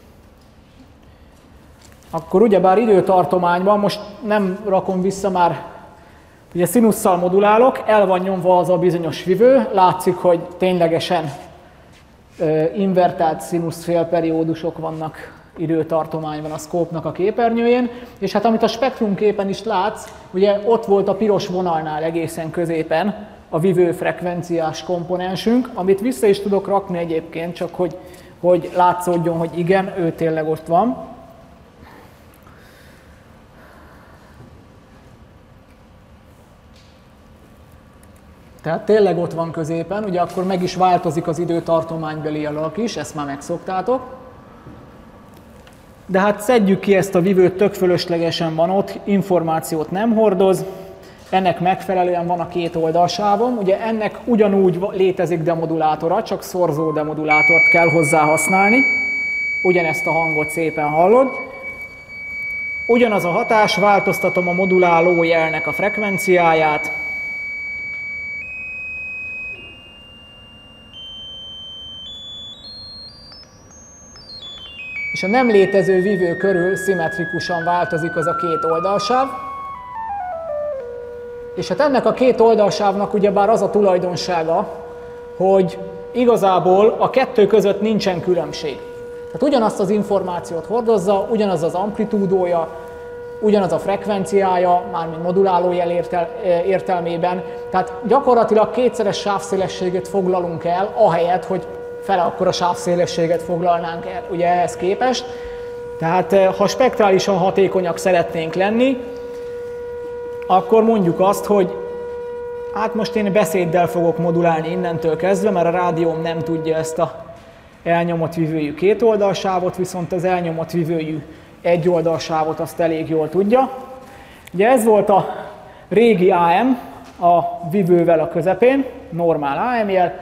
akkor ugyebár időtartományban, most nem rakom vissza már, ugye színusszal modulálok, el van nyomva az a bizonyos vívő, látszik, hogy ténylegesen invertált színusz félperiódusok vannak időtartományban a szkópnak a képernyőjén, és hát amit a spektrumképen is látsz, ugye ott volt a piros vonalnál egészen középen a vívő frekvenciás komponensünk, amit vissza is tudok rakni egyébként, csak hogy látszódjon, hogy igen, ő tényleg ott van. Tehát tényleg ott van középen, ugye akkor meg is változik az időtartománybeli alak is, ezt már megszoktátok. De hát szedjük ki ezt a vívőt, tök fölöslegesen van ott, információt nem hordoz, ennek megfelelően van a két oldalsávom, ugye ennek ugyanúgy létezik demodulátora, csak szorzó demodulátort kell hozzá használni, ugyanezt a hangot szépen hallod. Ugyanaz a hatás, változtatom a moduláló jelnek a frekvenciáját, és a nem létező vívő körül szimmetrikusan változik az a két oldalsáv. És hát ennek a két oldalsávnak ugyebár az a tulajdonsága, hogy igazából a kettő között nincsen különbség. Tehát ugyanazt az információt hordozza, ugyanaz az amplitúdója, ugyanaz a frekvenciája, mármint modulálójel értelmében. Tehát gyakorlatilag kétszeres sávszélességet foglalunk el, ahelyett, hogy fele akkora sávszélességet foglalnánk el ugye ehhez képest. Tehát ha spektrálisan hatékonyak szeretnénk lenni, akkor mondjuk azt, hogy hát most én beszéddel fogok modulálni innentől kezdve, mert a rádióm nem tudja ezt a elnyomott vívőjű két oldalsávot, viszont az elnyomott vívőjű egy oldalsávot azt elég jól tudja. Ugye ez volt a régi AM, a vívővel a közepén, normál AM jel,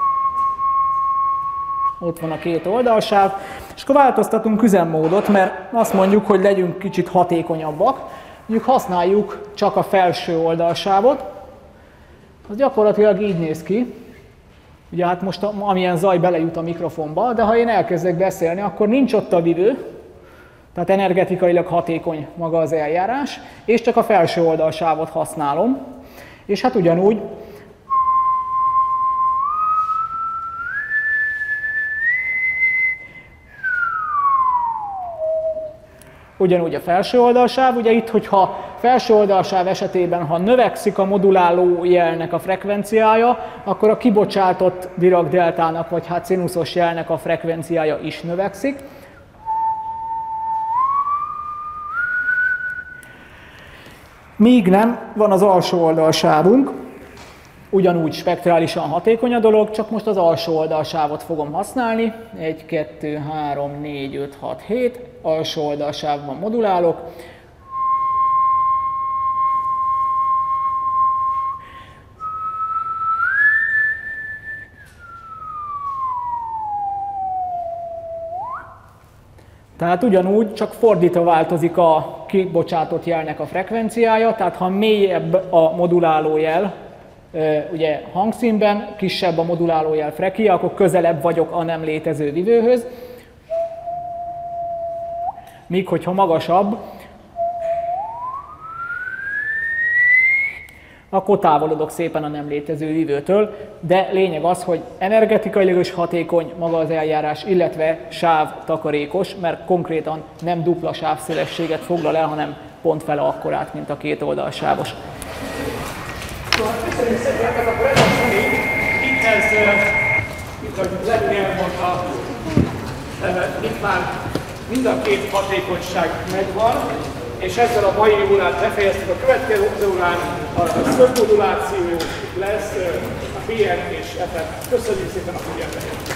ott van a két oldalsáv, és akkor változtatunk üzemmódot, mert azt mondjuk, hogy legyünk kicsit hatékonyabbak. Mondjuk használjuk csak a felső oldalsávot, az gyakorlatilag így néz ki. Ugye hát most amilyen zaj belejut a mikrofonba, de ha én elkezdek beszélni, akkor nincs ott a vívő, tehát energetikailag hatékony maga az eljárás, és csak a felső oldalsávot használom. És hát ugyanúgy a felső oldalsáv, ugye itt, hogyha felső oldalsáv esetében, ha növekszik a moduláló jelnek a frekvenciája, akkor a kibocsátott Dirac deltának, vagy hát színuszos jelnek a frekvenciája is növekszik. Míg nem, van az alsó oldalsávunk, ugyanúgy spektrálisan hatékony a dolog, csak most az alsó oldalsávot fogom használni. 1, 2, 3, 4, 5, 6, 7, alsó oldalsávban modulálok. Tehát ugyanúgy, csak fordítva változik a kibocsátott jelnek a frekvenciája, tehát ha mélyebb a moduláló jel, ugye hangszínben, kisebb a moduláló jel frekia, akkor közelebb vagyok a nem létező vívőhöz, míg hogyha magasabb, akkor távolodok szépen a nem létező vívőtől, de lényeg az, hogy energetikailag is hatékony maga az eljárás, illetve sávtakarékos, mert konkrétan nem dupla sávszélességet foglal el, hanem pont fele akkorát, mint a két oldalsávos. Köszönjük szépen, ez akkor ez a Sony, itt ahogy Levi elmondta, itt már mind a két hatékonyság megvan, és ezzel a mai órát befejeztük. A következő órán a szögmoduláció lesz, a BM és FM. Köszönjük szépen a figyelmet!